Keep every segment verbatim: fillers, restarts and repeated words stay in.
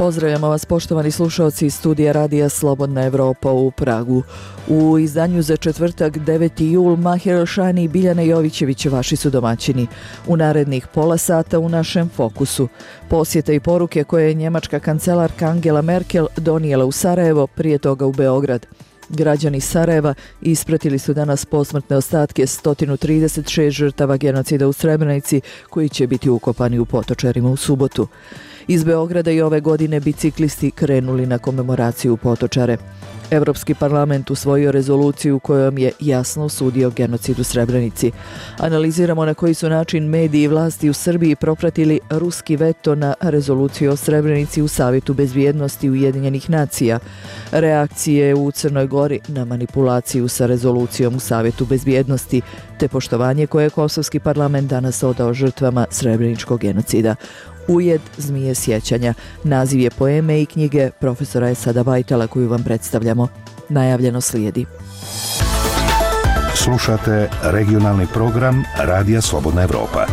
Pozdravljamo vas poštovani slušalci iz studija Radija Slobodna Evropa u Pragu. U izdanju za četvrtak deveti jul Mahir El-Shani i Biljana Jovićević vaši su domaćini. U narednih pola sata u našem fokusu posjeta i poruke koje je njemačka kancelarka Angela Merkel donijela u Sarajevo, prije toga u Beograd. Građani Sarajeva ispratili su danas posmrtne ostatke sto trideset šest žrtava genocida u Srebrenici koji će biti ukopani u Potočarima u subotu. Iz Beograda i ove godine biciklisti krenuli na komemoraciju u Potočare. Evropski parlament usvojio rezoluciju kojom je jasno osudio genocid u Srebrenici. Analiziramo na koji su način mediji i vlasti u Srbiji propratili ruski veto na rezoluciju o Srebrenici u Savjetu bezbjednosti Ujedinjenih nacija, reakcije u Crnoj Gori na manipulaciju sa rezolucijom u Savjetu bezbjednosti, te poštovanje koje je kosovski parlament danas odao žrtvama srebreničkog genocida. Ujed zmije sjećanja. Naziv je poeme i knjige profesora Esada Bajtala koju vam predstavljamo. Najavljeno slijedi. Slušate regionalni program Radija Slobodna Evropa.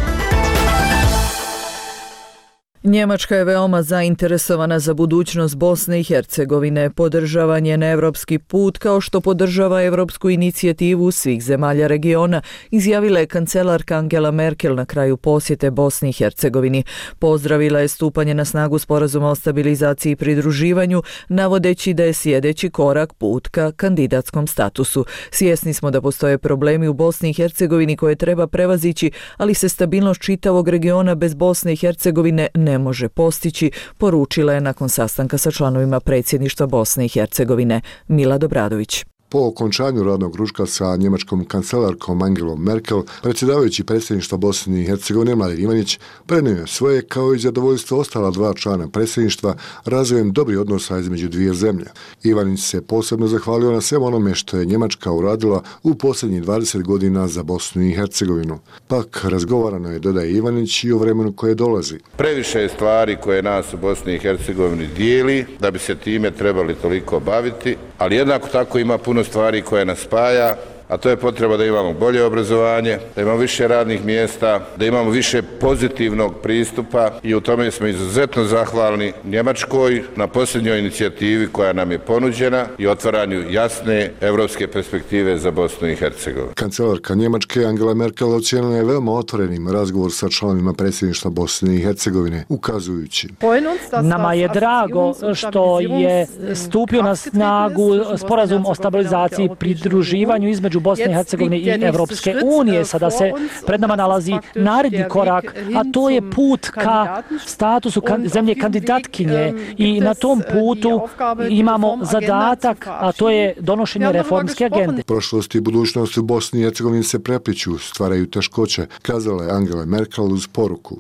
Njemačka je veoma zainteresovana za budućnost Bosne i Hercegovine, podržava njen evropski put kao što podržava evropsku inicijativu svih zemalja regiona, izjavila je kancelarka Angela Merkel na kraju posjete Bosni i Hercegovini. Pozdravila je stupanje na snagu sporazuma o stabilizaciji i pridruživanju, navodeći da je sljedeći korak put ka kandidatskom statusu. Svjesni smo da postoje problemi u Bosni i Hercegovini koje treba prevazići, ali se stabilnost čitavog regiona bez Bosne i Hercegovine ne ne može postići, poručila je nakon sastanka sa članovima predsjedništva Bosne i Hercegovine. Mila Dobradović. Po okončanju radnog ručka sa njemačkom kancelarkom Angelom Merkel, predsjedavajući predsjedništva Bosne i Hercegovine Mladen Ivanić prenio je svoje kao i zadovoljstvo ostala dva člana predsjedništva razvojem dobrih odnosa između dvije zemlje. Ivanić se posebno zahvalio na svem onome što je Njemačka uradila u posljednjih dvadeset godina za Bosnu i Hercegovinu. Pak razgovarano je, dodaje Ivanić, i o vremenu koje dolazi. Previše je stvari koje nas u Bosni i Hercegovini dijeli, da bi se time trebali toliko baviti, ali jednako tako ima puno stvari koje nas spaja, a to je potreba da imamo bolje obrazovanje, da imamo više radnih mjesta, da imamo više pozitivnog pristupa i u tome smo izuzetno zahvalni Njemačkoj na posljednjoj inicijativi koja nam je ponuđena i otvaranju jasne evropske perspektive za Bosnu i Hercegovinu. Kancelarka Njemačke Angela Merkel ocijenila je veoma otvorenim razgovor sa članovima predsjedništva Bosne i Hercegovine, ukazujući: Nama je drago što je stupio na snagu sporazum o stabilizaciji i pridruživanju između Bosne i Hercegovine i Evropske unije. Sada se pred nama nalazi naredni korak, a to je put ka statusu zemlje kandidatkinje i na tom putu imamo zadatak, a to je donošenje reformske agende. Prošlost i budućnost u Bosni i Hercegovini se prepliću, stvaraju teškoće, kazala je Angela Merkel uz poruku.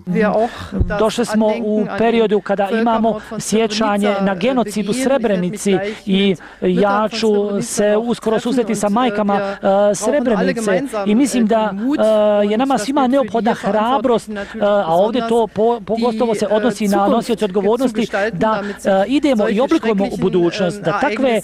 Došli smo u periodu kada imamo sjećanje na genocid u Srebrenici i ja ću se uskoro susreti sa majkama Srebrenice i mislim da je nama svima neophodna hrabrost, a ovdje to pogotovo se odnosi na nosioce odgovornosti, da idemo i oblikujemo u budućnost, da takve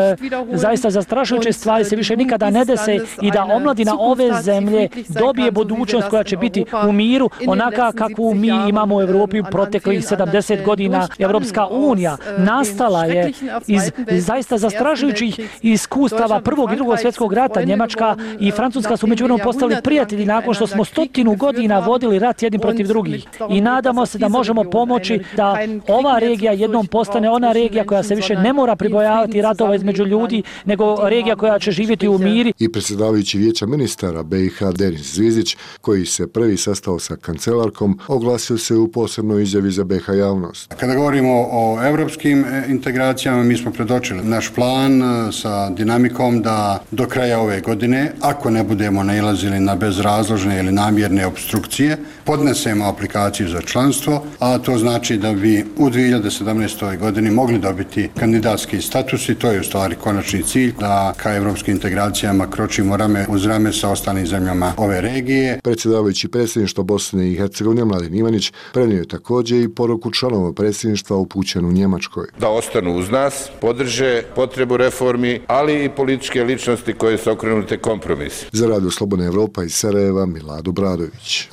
zaista zastrašujuće stvari se više nikada ne dese i da omladina ove zemlje dobije budućnost koja će biti u miru, onaka kakvu mi imamo u Evropi u proteklih sedamdeset godina. Evropska unija nastala je iz zaista zastrašujućih iskustava Prvog i Drugog svjetskog rata. Njemačka i Francuska su međuvremenu postali prijatelji nakon što smo stotinu godina vodili rat jedni protiv drugih. I nadamo se da možemo pomoći da ova regija jednom postane ona regija koja se više ne mora pribojavati ratova između ljudi, nego regija koja će živjeti u miri. I predsjedavajući vijeća ministara B i H Denis Zvizdić, koji se prvi sastao sa kancelarkom, oglasio se u posebnoj izjavi za B i H javnost. Kada govorimo o evropskim integracijama, mi smo predočili naš plan sa dinamikom da do kraja ove godine, ako ne budemo nailazili na bezrazložne ili namjerne obstrukcije, podnesemo aplikaciju za članstvo, a to znači da bi u dvije hiljade sedamnaestoj godini mogli dobiti kandidatski status i to je u stvari konačni cilj, da ka evropskim integracijama kročimo rame uz rame sa ostalim zemljama ove regije. Predsjedavajući predsjedništva Bosne i Hercegovine Mladen Ivanić prenio je također i poruku članova predsjedništva upućenu Njemačkoj. Da ostanu uz nas, podrže potrebu reformi, ali i političke ličnosti koje su okrenute kompromis. Za Radio Slobodna Evropa iz Sarajeva, Mila Dobradović.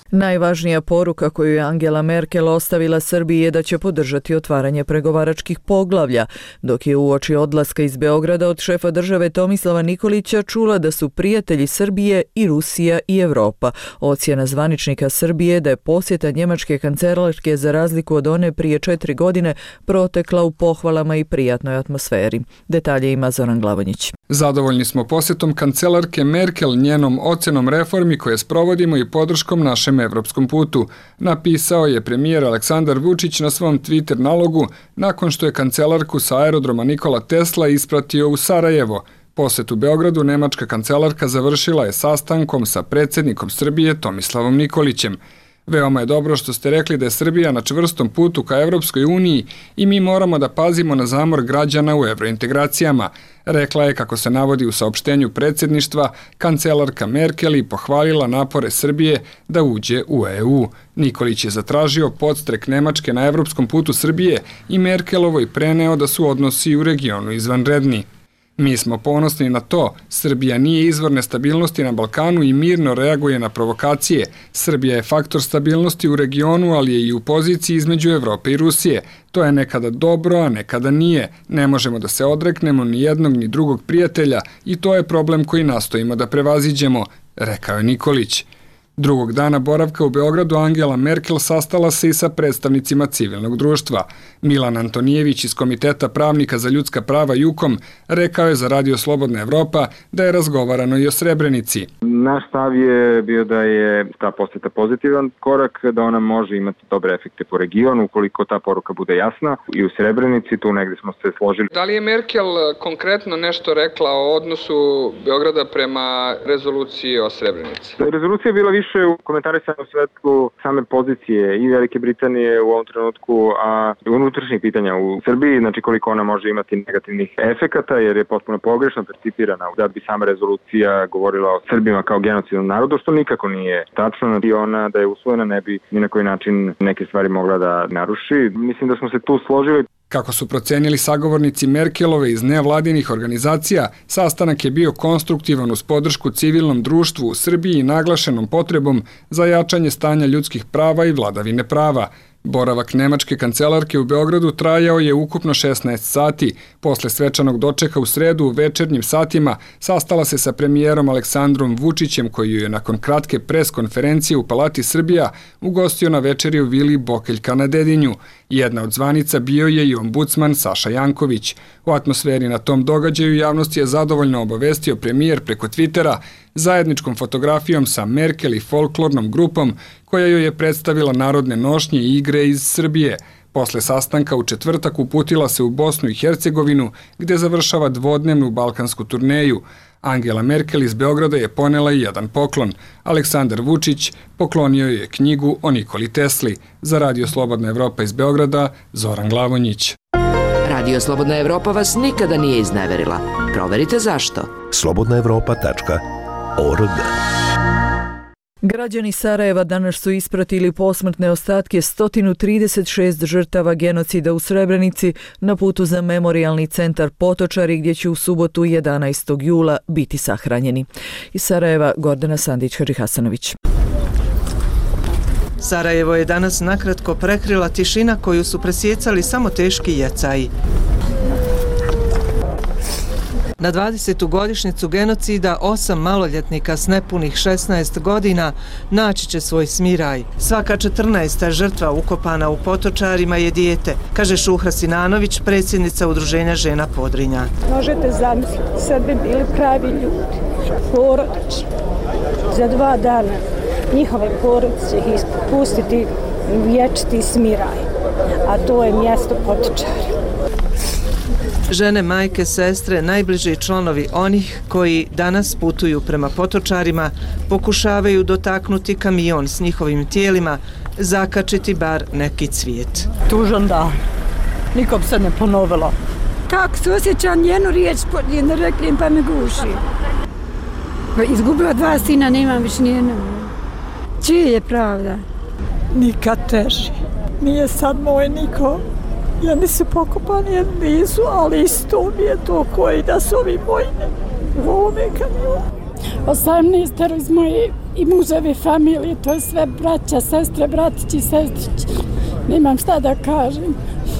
Najvažnija poruka koju je Angela Merkel ostavila Srbiji je da će podržati otvaranje pregovaračkih poglavlja, dok je uoči odlaska iz Beograda od šefa države Tomislava Nikolića čula da su prijatelji Srbije i Rusija i Evropa. Ocjena zvaničnika Srbije da je posjeta njemačke kancelarke za razliku od one prije četiri godine protekla u pohvalama i prijatnoj atmosferi. Detalje ima Zoran Glavonjić. Zadovoljni smo posjetom kancelarke Merkel, njenom ocjenom reformi koje sprovodimo i podrškom našem evropskom putu, napisao je premijer Aleksandar Vučić na svom Twitter nalogu nakon što je kancelarku sa aerodroma Nikola Tesla ispratio u Sarajevo. Posjet u Beogradu nemačka kancelarka završila je sastankom sa predsjednikom Srbije Tomislavom Nikolićem. Veoma je dobro što ste rekli da je Srbija na čvrstom putu ka Evropskoj uniji i mi moramo da pazimo na zamor građana u evrointegracijama, rekla je, kako se navodi u saopštenju predsjedništva, kancelarka Merkel i pohvalila napore Srbije da uđe u E U. Nikolić je zatražio podstrek Nemačke na evropskom putu Srbije i Merkelovoj preneo da su odnosi u regionu izvanredni. Mi smo ponosni na to, Srbija nije izvor nestabilnosti na Balkanu i mirno reaguje na provokacije. Srbija je faktor stabilnosti u regionu, ali je i u poziciji između Evrope i Rusije. To je nekada dobro, a nekada nije. Ne možemo da se odreknemo ni jednog ni drugog prijatelja i to je problem koji nastojimo da prevaziđemo, rekao je Nikolić. Drugog dana boravka u Beogradu Angela Merkel sastala se i sa predstavnicima civilnog društva. Milan Antonijević iz Komiteta pravnika za ljudska prava Jukom rekao je za Radio Slobodna Evropa da je razgovarano i o Srebrenici. Naš stav je bio da je ta posjeta pozitivan korak, da ona može imati dobre efekte po regionu ukoliko ta poruka bude jasna i u Srebrenici, tu negdje smo se složili. Da li je Merkel konkretno nešto rekla o odnosu Beograda prema rezoluciji o Srebrenici? Rezolucija je bila više u komentarisanu svetlu same pozicije i Velike Britanije u ovom trenutku, a unutrašnjih pitanja u Srbiji, znači koliko ona može imati negativnih efekata, jer je potpuno pogrešno percipirana da bi sama rezolucija govorila o Srbima kao genocidnom narodu, što nikako nije tačno, i ona da je usvojena ne bi ni na koji način neke stvari mogla da naruši. Mislim da smo se tu složili. Kako su procenili sagovornici Merkelove iz nevladinih organizacija, sastanak je bio konstruktivan uz podršku civilnom društvu u Srbiji i naglašenom potrebom za jačanje stanja ljudskih prava i vladavine prava. Boravak nemačke kancelarke u Beogradu trajao je ukupno šesnaest sati. Posle svečanog dočeka u sredu u večernjim satima sastala se sa premijerom Aleksandrom Vučićem, koji je nakon kratke pres konferencije u Palati Srbija ugostio na večeri u vili Bokeljka na Dedinju. Jedna od zvanica bio je i ombudsman Saša Janković. U atmosferi na tom događaju javnost je zadovoljno obavestio premijer preko Twittera zajedničkom fotografijom sa Merkel i folklornom grupom koja joj je predstavila narodne nošnje i igre iz Srbije. Posle sastanka u četvrtak uputila se u Bosnu i Hercegovinu, gde završava dvodnevnu balkansku turneju. Angela Merkel iz Beograda je ponela i jedan poklon. Aleksandar Vučić poklonio je knjigu o Nikoli Tesli. Za Radio Slobodna Evropa iz Beograda, Zoran Glavonjić. Radio Slobodna Evropa vas nikada nije izneverila. Proverite zašto. slobodna evropa tačka org. Građani Sarajeva danas su ispratili posmrtne ostatke sto trideset šest žrtava genocida u Srebrenici na putu za memorijalni centar Potočari, gdje će u subotu jedanaestog jula biti sahranjeni. Iz Sarajeva Gordana Sandić-Hadžihasanović. Sarajevo je danas nakratko prekrila tišina koju su presjecali samo teški jecaji. Na dvadesetu godišnjicu genocida osam maloljetnika s nepunih šesnaest godina naći će svoj smiraj. Svaka četrnaesta žrtva ukopana u Potočarima je dijete, kaže Šuhra Sinanović, predsjednica Udruženja žena Podrinja. Možete zamisliti, sad bi bili pravi ljudi, porodični. Za dva dana njihove porodice će ih pustiti vječiti smiraj, a to je mjesto Potočari. Žene, majke, sestre, najbliži članovi onih koji danas putuju prema Potočarima pokušavaju dotaknuti kamion s njihovim tijelima, zakačiti bar neki cvijet. Tužan dan. Nikom se ne ponovilo. Kako se osjećam, njenu riječ ne reklim pa me guši. Izgubila dva sina, nemam više njenu. Čije je pravda? Nikad teži. Nije sad moj niko. Jedni su pokopani, jedni nisu, ali isto mi je to koji da su ovi moji u ovome kamionu. osamnaestero iz moje i muževi familije, to je sve braća, sestre, bratići, sestrići. Nemam šta da kažem.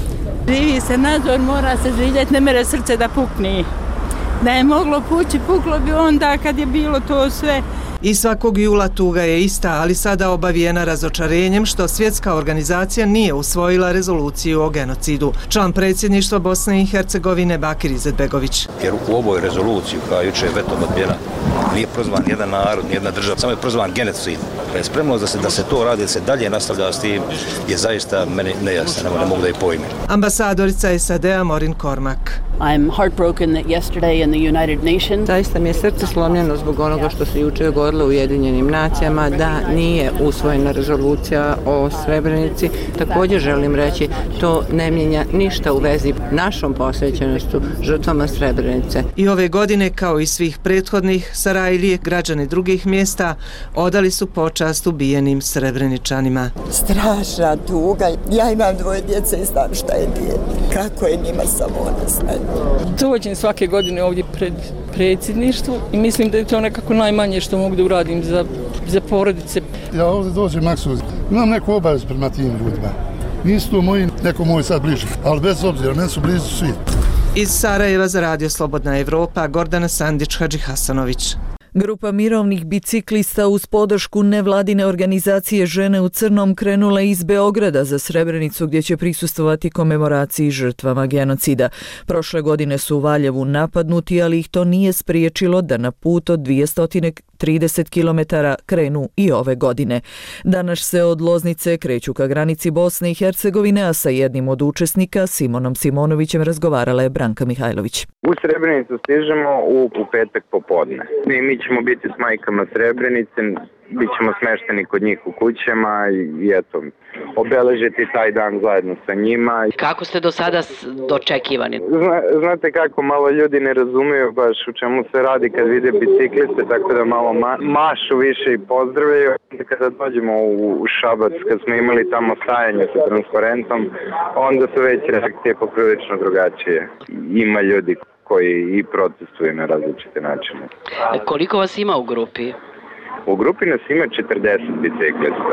Živi se nadzor, mora se živjeti, ne mere srce da pukni. Da je moglo pući, puklo bi onda kad je bilo to sve. I svakog jula tuga je ista, ali sada obavijena razočarenjem što svjetska organizacija nije usvojila rezoluciju o genocidu. Član predsjedništva Bosne i Hercegovine Bakir Izetbegović. Jer u ovoj rezoluciji koja je jučer vetom odbijena nije prozvan jedan narod, nijedna država, samo je prozvan genocid. Pa je spremno da se, da se to radi, da se dalje nastavlja s tim, je zaista meni nejasno, ne mogu da je pojmim. Ambasadorica S A D-a Maureen Cormack. I'm heartbroken that yesterday in the United Nations. Zaista mi je srce slomljeno zbog onoga što se jučer govorilo u Ujedinjenim nacijama da nije usvojena rezolucija o Srebrenici. Također želim reći, to ne mijenja ništa u vezi našom posvećenošću žrtvama Srebrenice. I ove godine, kao i svih prethodnih, Sarajlije, građani drugih mjesta, odali su počast ubijenim Srebreničanima. Strašna tuga. Ja imam dvoje djece i znam šta je dijete. Kako je njima samo ona sve. Dođem svake godine ovdje pred predsjedništvo i mislim da je to nekako najmanje što mogu da uradim za, za porodice. Ja ovdje dođem maksimum. Imam neku obavezu prema tim ljudima. Nisu to moji, neko moj sad bliži, ali bez obzira, meni su blizu svi. Iz Sarajeva za Radio Slobodna Evropa, Gordana Sandić, Hadži Hasanović. Grupa mirovnih biciklista uz podršku nevladine organizacije Žene u crnom krenula iz Beograda za Srebrenicu gdje će prisustvovati komemoraciji žrtvama genocida. Prošle godine su u Valjevu napadnuti, ali ih to nije spriječilo da na put od dvjesto trideset kilometara krenu i ove godine. Danas se od Loznice kreću ka granici Bosne i Hercegovine, a sa jednim od učesnika, Simonom Simonovićem, razgovarala je Branka Mihajlović. U Srebrenicu stižemo u, u petak popodne. I mi ćemo biti s majkama Srebrenice, bit ćemo smešteni kod njih u kućama i, i eto, obeležiti taj dan zajedno sa njima. Kako ste do sada dočekivani? Zna, znate kako, malo ljudi ne razumiju baš u čemu se radi kad vide bicikliste, tako da malo ma, mašu više i pozdravljaju. Kada dođemo u, u Šabac, kad smo imali tamo stajanje sa transparentom, onda su već reakcije poprilično drugačije. Ima ljudi koji i protestuju na različite načine. Koliko vas ima u grupi? U grupi nas ima četrdeset biciklista.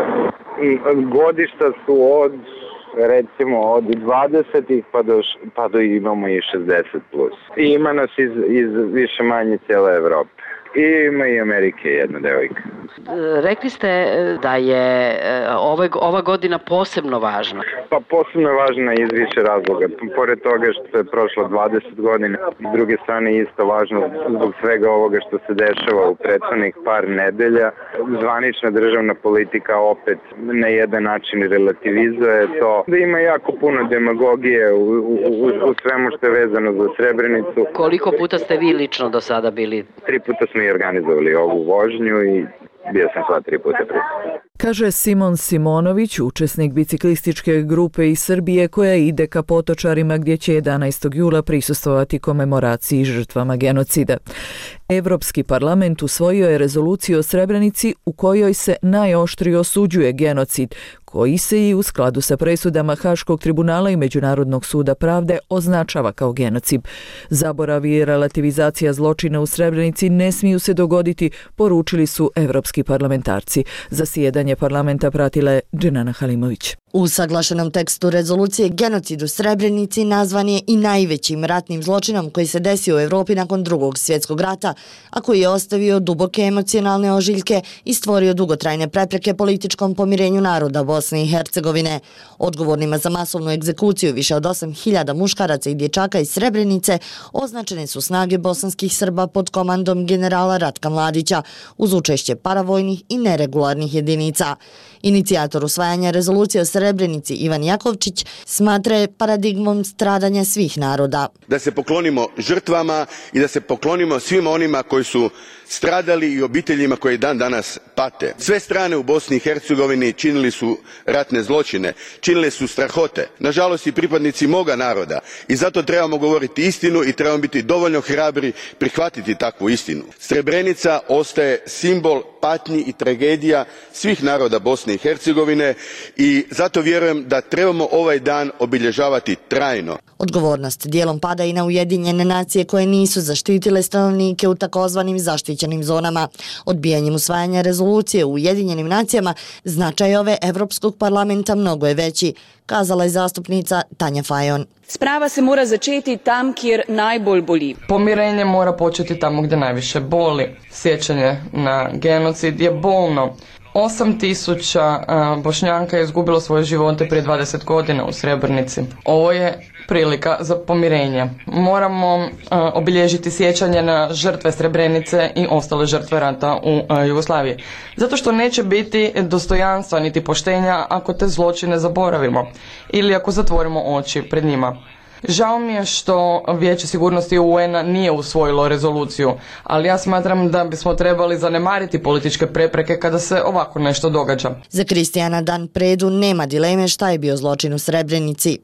Godišta su od, recimo, od dvadesetih pa do, pa do imamo i šezdeset plus. I ima nas iz, iz više manje cijele Evrope. I ima i Amerike jedna devojka. Rekli ste da je ove, ova godina posebno važna. Pa posebno je važna iz više razloga. Pored toga što je prošlo dvadeset godina, s druge strane isto važno zbog svega ovoga što se dešava u prethodnih par nedelja. Zvanična državna politika opet na jedan način relativizuje to. Da ima jako puno demagogije u, u, u svemu što je vezano za Srebrenicu. Koliko puta ste vi lično do sada bili? Tri puta smo i organizovali ovu vožnju i bio sam sva tri puta prisutan. Kaže Simon Simonović, učesnik biciklističke grupe iz Srbije koja ide ka Potočarima gdje će jedanaestog jula prisustvovati komemoraciji žrtvama genocida. Evropski parlament usvojio je rezoluciju o Srebrenici u kojoj se najoštrije osuđuje genocid, koji se i u skladu sa presudama Haškog tribunala i Međunarodnog suda pravde označava kao genocid. Zaborav i relativizacija zločina u Srebrenici ne smiju se dogoditi, poručili su evropski parlamentarci. Zasjedanje parlamenta pratila je Dženana Halimović. U usaglašenom tekstu rezolucije genocid u Srebrenici nazvan je i najvećim ratnim zločinom koji se desio u Evropi nakon drugog svjetskog rata, a koji je ostavio duboke emocionalne ožiljke i stvorio dugotrajne prepreke političkom pomirenju naroda Bosne i Hercegovine. Odgovornima za masovnu egzekuciju više od osam hiljada muškaraca i dječaka iz Srebrenice označene su snage bosanskih Srba pod komandom generala Ratka Mladića uz učešće paravojnih i neregularnih jedinica. Inicijator usvajanja rezolucije o Srebrenici Ivan Jakovčić smatra je paradigmom stradanja svih naroda. Da se poklonimo žrtvama i da se poklonimo svima onima koji su stradali i obiteljima koji dan danas pate. Sve strane u Bosni i Hercegovini činili su ratne zločine, činile su strahote. Nažalost i pripadnici moga naroda. I zato trebamo govoriti istinu i trebamo biti dovoljno hrabri prihvatiti takvu istinu. Srebrenica ostaje simbol patnji i tragedija svih naroda Bosne i Hercegovine i zato Zato vjerujem da trebamo ovaj dan obilježavati trajno. Odgovornost dijelom pada i na Ujedinjene nacije koje nisu zaštitile stanovnike u takozvanim zaštićenim zonama. Odbijanjem usvajanja rezolucije u Ujedinjenim nacijama značaj ove Evropskog parlamenta mnogo je veći, kazala je zastupnica Tanja Fajon. Sprava se mora začeti tam, kjer najbolj boli. Pomirenje mora početi tamo gdje najviše boli. Sjećanje na genocid je bolno. Osam tisuća Bošnjaka je izgubilo svoje živote prije dvadeset godina u Srebrenici. Ovo je prilika za pomirenje. Moramo uh, obilježiti sjećanje na žrtve Srebrenice i ostale žrtve rata u uh, Jugoslaviji. Zato što neće biti dostojanstva niti poštenja ako te zločine zaboravimo ili ako zatvorimo oči pred njima. Žao mi je što Vijeće sigurnosti U N-a nije usvojilo rezoluciju, ali ja smatram da bismo trebali zanemariti političke prepreke kada se ovako nešto događa. Za Kristijana Dan Predu nema dileme šta je bio zločin u Srebrenici.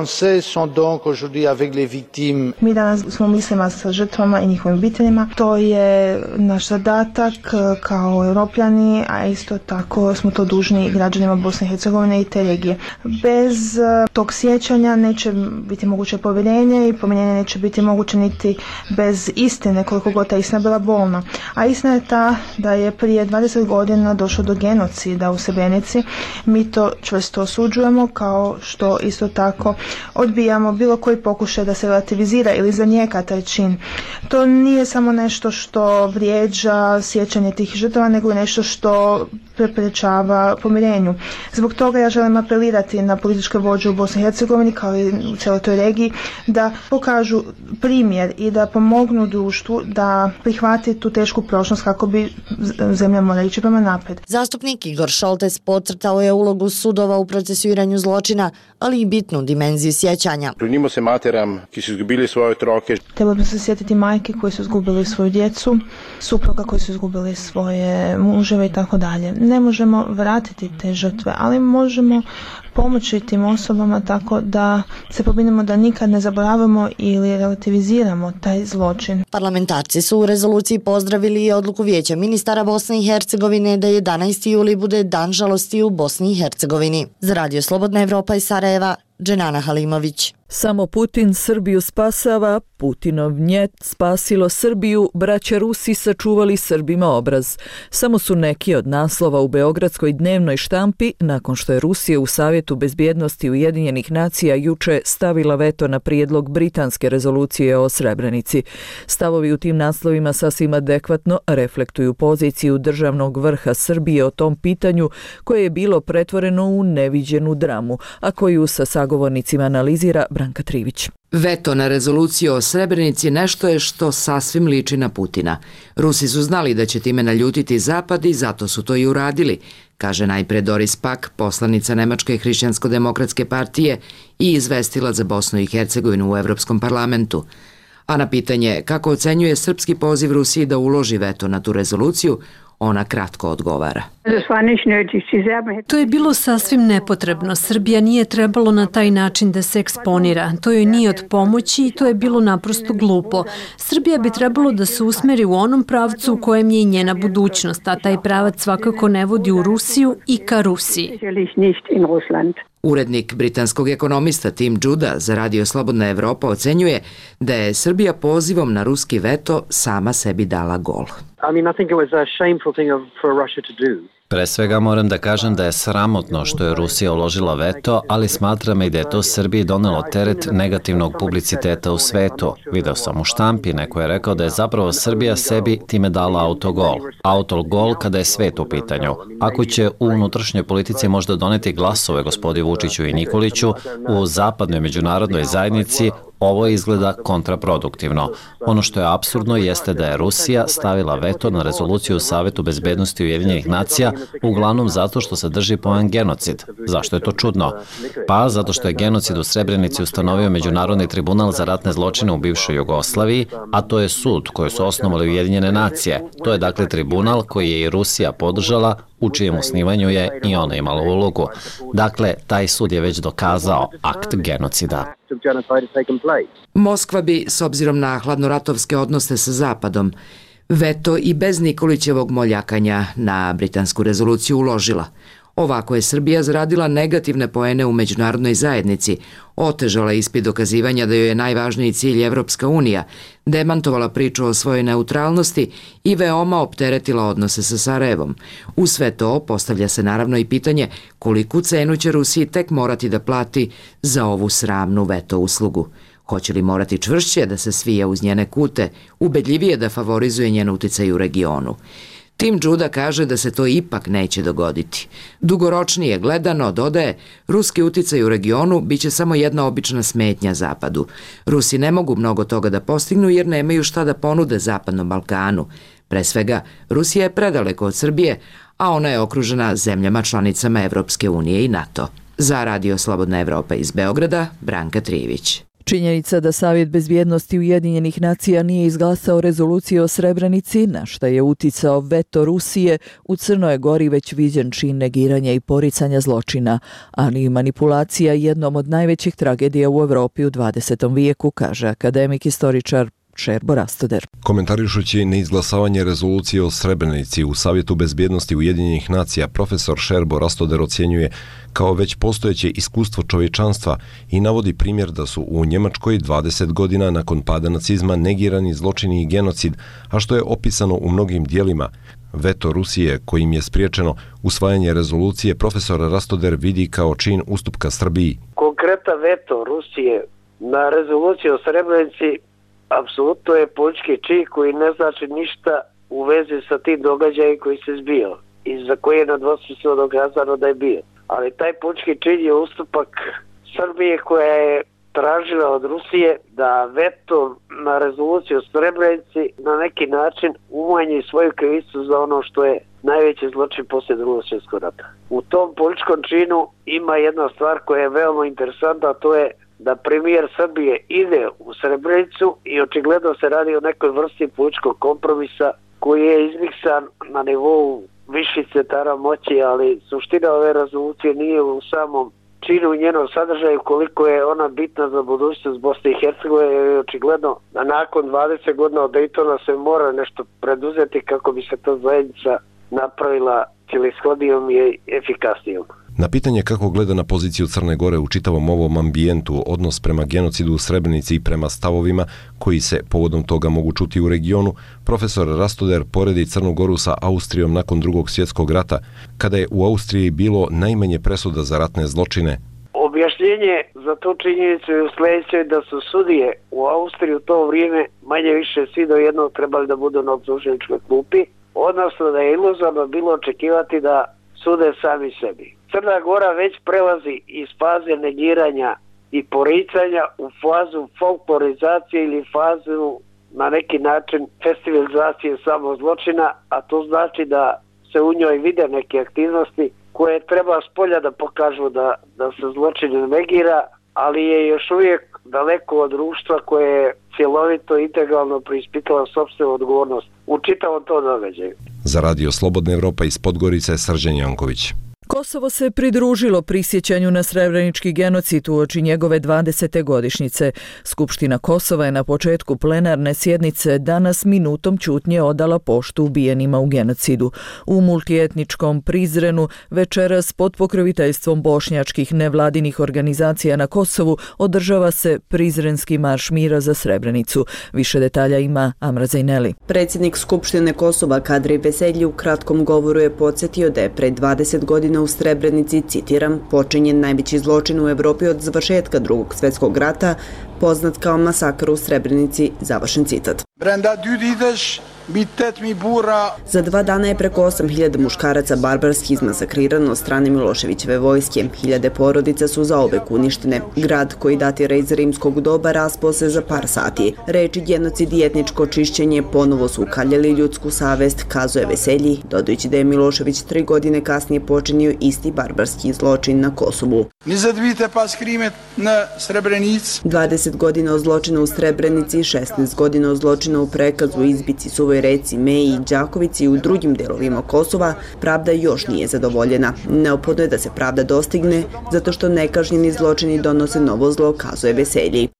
Mi danas smo mislima sa žrtvama i njihovim obiteljima. To je naš zadatak kao Europljani, a isto tako smo to dužni građanima Bosne i Hercegovine i te regije. Bez tog sjećanja neće biti moguće povjerenje i pomirenje neće biti moguće niti bez istine, koliko god ta istina bila bolna. A istina je ta da je prije dvadeset godina došlo do genocida u Srebrenici. Mi to čvrsto osuđujemo, kao što isto tako odbijamo bilo koji pokušaj da se relativizira ili zanijeka taj čin. To nije samo nešto što vrijeđa sjećanje tih žrtava, nego i nešto što preprečava pomirenju. Zbog toga ja želim apelirati na političke vođe u Bosni i Hercegovini kao i u cijeloj toj regiji da pokažu primjer i da pomognu društvu da prihvati tu tešku prošlost kako bi zemlja mora ići prema naprijed. Zastupnik Igor Šoltes podcrtao je ulogu sudova u procesuiranju zločina, ali i bitnu dimenziju sjećanja. Klonimo se materam, ki su izgubili svoje otroke. Treba bi se sjetiti majke koji su izgubili svoju djecu, supruga koji su izgubili svoje muževe i tako dalje. Ne možemo vratiti te žrtve, ali možemo pomoći tim osobama tako da se pobrinemo da nikad ne zaboravimo ili relativiziramo taj zločin. Parlamentarci su u rezoluciji pozdravili i odluku Vijeća ministara Bosne i Hercegovine da jedanaesti juli bude dan žalosti u Bosni i Hercegovini. Za Radio Slobodna Evropa iz Sarajeva, Dženana Halimović. Samo Putin Srbiju spasava, Putinov njet spasilo Srbiju, braća Rusi sačuvali Srbima obraz. Samo su neki od naslova u beogradskoj dnevnoj štampi nakon što je Rusija u Savjetu bezbjednosti Ujedinjenih nacija juče stavila veto na prijedlog britanske rezolucije o Srebrenici. Stavovi u tim naslovima sasvim adekvatno reflektuju poziciju državnog vrha Srbije o tom pitanju koje je bilo pretvoreno u neviđenu dramu, a koju sa sagovornicima analizira Branka Trivić. Veto na rezoluciju o Srebrenici nešto je što sasvim liči na Putina. Rusi su znali da će time naljutiti Zapad i zato su to i uradili, kaže najpre Doris Pack, poslanica Nemačke hrišćansko-demokratske partije i izvestila za Bosnu i Hercegovinu u Evropskom parlamentu. A na pitanje kako ocenjuje srpski poziv Rusiji da uloži veto na tu rezoluciju, ona kratko odgovara. To je bilo sasvim nepotrebno. Srbija nije trebalo na taj način da se eksponira. To joj nije od pomoći i to je bilo naprosto glupo. Srbija bi trebalo da se usmeri u onom pravcu u kojem je i njena budućnost, a taj pravac svakako ne vodi u Rusiju i ka Rusiji. Urednik britanskog ekonomista Tim Judah za Radio Slobodna Evropa ocenjuje da je Srbija pozivom na ruski veto sama sebi dala gol. Pre svega moram da kažem da je sramotno što je Rusija uložila veto, ali smatram i da je to Srbiji donelo teret negativnog publiciteta u svetu. Video sam u štampi, neko je rekao da je zapravo Srbija sebi time dala autogol. Autogol kada je svet u pitanju. Ako će u unutrašnjoj politici možda doneti glasove gospodi Vučiću i Nikoliću, u zapadnoj međunarodnoj zajednici ovo izgleda kontraproduktivno. Ono što je apsurdno jeste da je Rusija stavila veto na rezoluciju u Savetu bezbednosti Ujedinjenih nacija, uglavnom zato što sadrži pojam genocid. Zašto je to čudno? Pa zato što je genocid u Srebrenici ustanovio Međunarodni tribunal za ratne zločine u bivšoj Jugoslaviji, a to je sud koji su osnovali Ujedinjene nacije. To je dakle tribunal koji je i Rusija podržala, u čijem osnivanju je i ona imala ulogu. Dakle, taj sud je već dokazao akt genocida. Moskva bi, s obzirom na hladnoratovske odnose sa Zapadom, veto i bez Nikolićevog moljakanja na britansku rezoluciju uložila. Ovako je Srbija zaradila negativne poene u međunarodnoj zajednici, otežala ispit dokazivanja da joj je najvažniji cilj Evropska unija, demantovala priču o svojoj neutralnosti i veoma opteretila odnose sa Sarajevom. U sve to postavlja se naravno i pitanje koliku cenu će Rusiji tek morati da plati za ovu sramnu veto uslugu. Hoće li morati čvršće da se svije uz njene kute, ubedljivije da favorizuje njen uticaj u regionu? Tim Đuda kaže da se to ipak neće dogoditi. Dugoročnije gledano, dodaje, ruski uticaj u regionu biće samo jedna obična smetnja Zapadu. Rusi ne mogu mnogo toga da postignu jer nemaju šta da ponude Zapadnom Balkanu. Pre svega, Rusija je predaleko od Srbije, a ona je okružena zemljama članicama Evropske unije i NATO. Za Radio Slobodna Evropa iz Beograda, Branka Trivić. Činjenica da Savjet bezbjednosti Ujedinjenih nacija nije izglasao rezoluciju o Srebrenici, na šta je uticao veto Rusije, u Crnoj Gori već viđen čin negiranja i poricanja zločina, ali i manipulacija jednom od najvećih tragedija u Evropi u dvadesetom vijeku, kaže akademik istoričar Šerbo Rastoder. Komentarišući neizglasavanje rezolucije o Srebrenici u Savjetu bezbjednosti Ujedinjenih nacija, profesor Šerbo Rastoder ocjenjuje kao već postojeće iskustvo čovječanstva i navodi primjer da su u Njemačkoj dvadeset godina nakon pada nacizma negirani zločini i genocid, a što je opisano u mnogim dijelima. Veto Rusije, kojim je spriječeno usvajanje rezolucije, profesor Rastoder vidi kao čin ustupka Srbiji. Konkretan veto Rusije na rezoluciju o Srebrenici apsolutno je politički čin koji ne znači ništa u vezi sa tim događajem koji se zbio i za koji je nedvosmisleno dokazano da je bio. Ali taj politički čin je ustupak Srbije koja je tražila od Rusije da veto na rezoluciju o Srebrenici na neki način umanji svoju krivicu za ono što je najveći zločin poslije Drugog svjetskog rata. U tom političkom činu ima jedna stvar koja je veoma interesantna, a to je da premijer Srbije ide u Srebrenicu i očigledno se radi o nekoj vrsti političkog kompromisa koji je izmiksan na nivou viših centara moći, ali suština ove rezolucije nije u samom činu i njenom sadržaju koliko je ona bitna za budućnost Bosne i Hercegovine, jer očigledno da nakon dvadeset godina od Daytona se mora nešto preduzeti kako bi se ta zajednica napravila cjelishodnijom i efikasnijom. Na pitanje kako gleda na poziciju Crne Gore u čitavom ovom ambijentu, odnos prema genocidu u Srebrenici i prema stavovima koji se povodom toga mogu čuti u regionu, profesor Rastoder poredi Crnu Goru sa Austrijom nakon Drugog svjetskog rata, kada je u Austriji bilo najmanje presuda za ratne zločine. Objašnjenje za tu činjenicu je u sljedećoj da su sudije u Austriji u to vrijeme manje više svi do jednog trebali da budu na optuženičkoj klupi, odnosno da je iluzorno bilo očekivati da sude sami sebi. Crna Gora već prelazi iz faze negiranja i poricanja u fazu folklorizacije ili fazu na neki način festivalizacije samog zločina, a to znači da se u njoj vide neke aktivnosti koje treba s polja da pokažu da, da se zločin negira, ali je još uvijek daleko od društva koje je cjelovito i integralno preispitalo sopstvenu odgovornost u čitavom to događaju. Za Radio Slobodna Evropa iz Podgorice, Srđan Janković. Kosovo se pridružilo prisjećanju na srebrenički genocid uoči njegove dvadesete godišnjice. Skupština Kosova je na početku plenarne sjednice danas minutom ćutnje odala poštu ubijenima u genocidu. U multietničkom Prizrenu večeras pod pokroviteljstvom bošnjačkih nevladinih organizacija na Kosovu održava se Prizrenski marš mira za Srebrenicu. Više detalja ima Amra Zajneli. Predsjednik Skupštine Kosova Kadri Veselji u kratkom govoru je podsjetio da je pred dvadeset godina u Srebrenici, citiram, počinjen najveći zločin u Evropi od završetka Drugog svjetskog rata, poznat kao masakr u Srebrenici, završen citat. Za dva dana je preko osam hiljada muškaraca barbarski izmasakrirano od strane Miloševićeve vojske. Hiljade porodica su zaovek uništene. Grad koji datira iz rimskog doba raspao se za par sati. Reči genocid i etničko čišćenje ponovo su ukaljali ljudsku savest, kazuje Veselji, dodajući da je Milošević tri godine kasnije počinio isti barbarski zločin na Kosovu. dvadeset godina od zločina u Srebrenici, šesnaest godina od zločina u Prekazu, Izbici, Suvoj Reci, Meji, Đakovici i u drugim delovima Kosova, pravda još nije zadovoljena. Neophodno je da se pravda dostigne, zato što nekažnjeni zločini donose novo zlo, kazuje Veselji.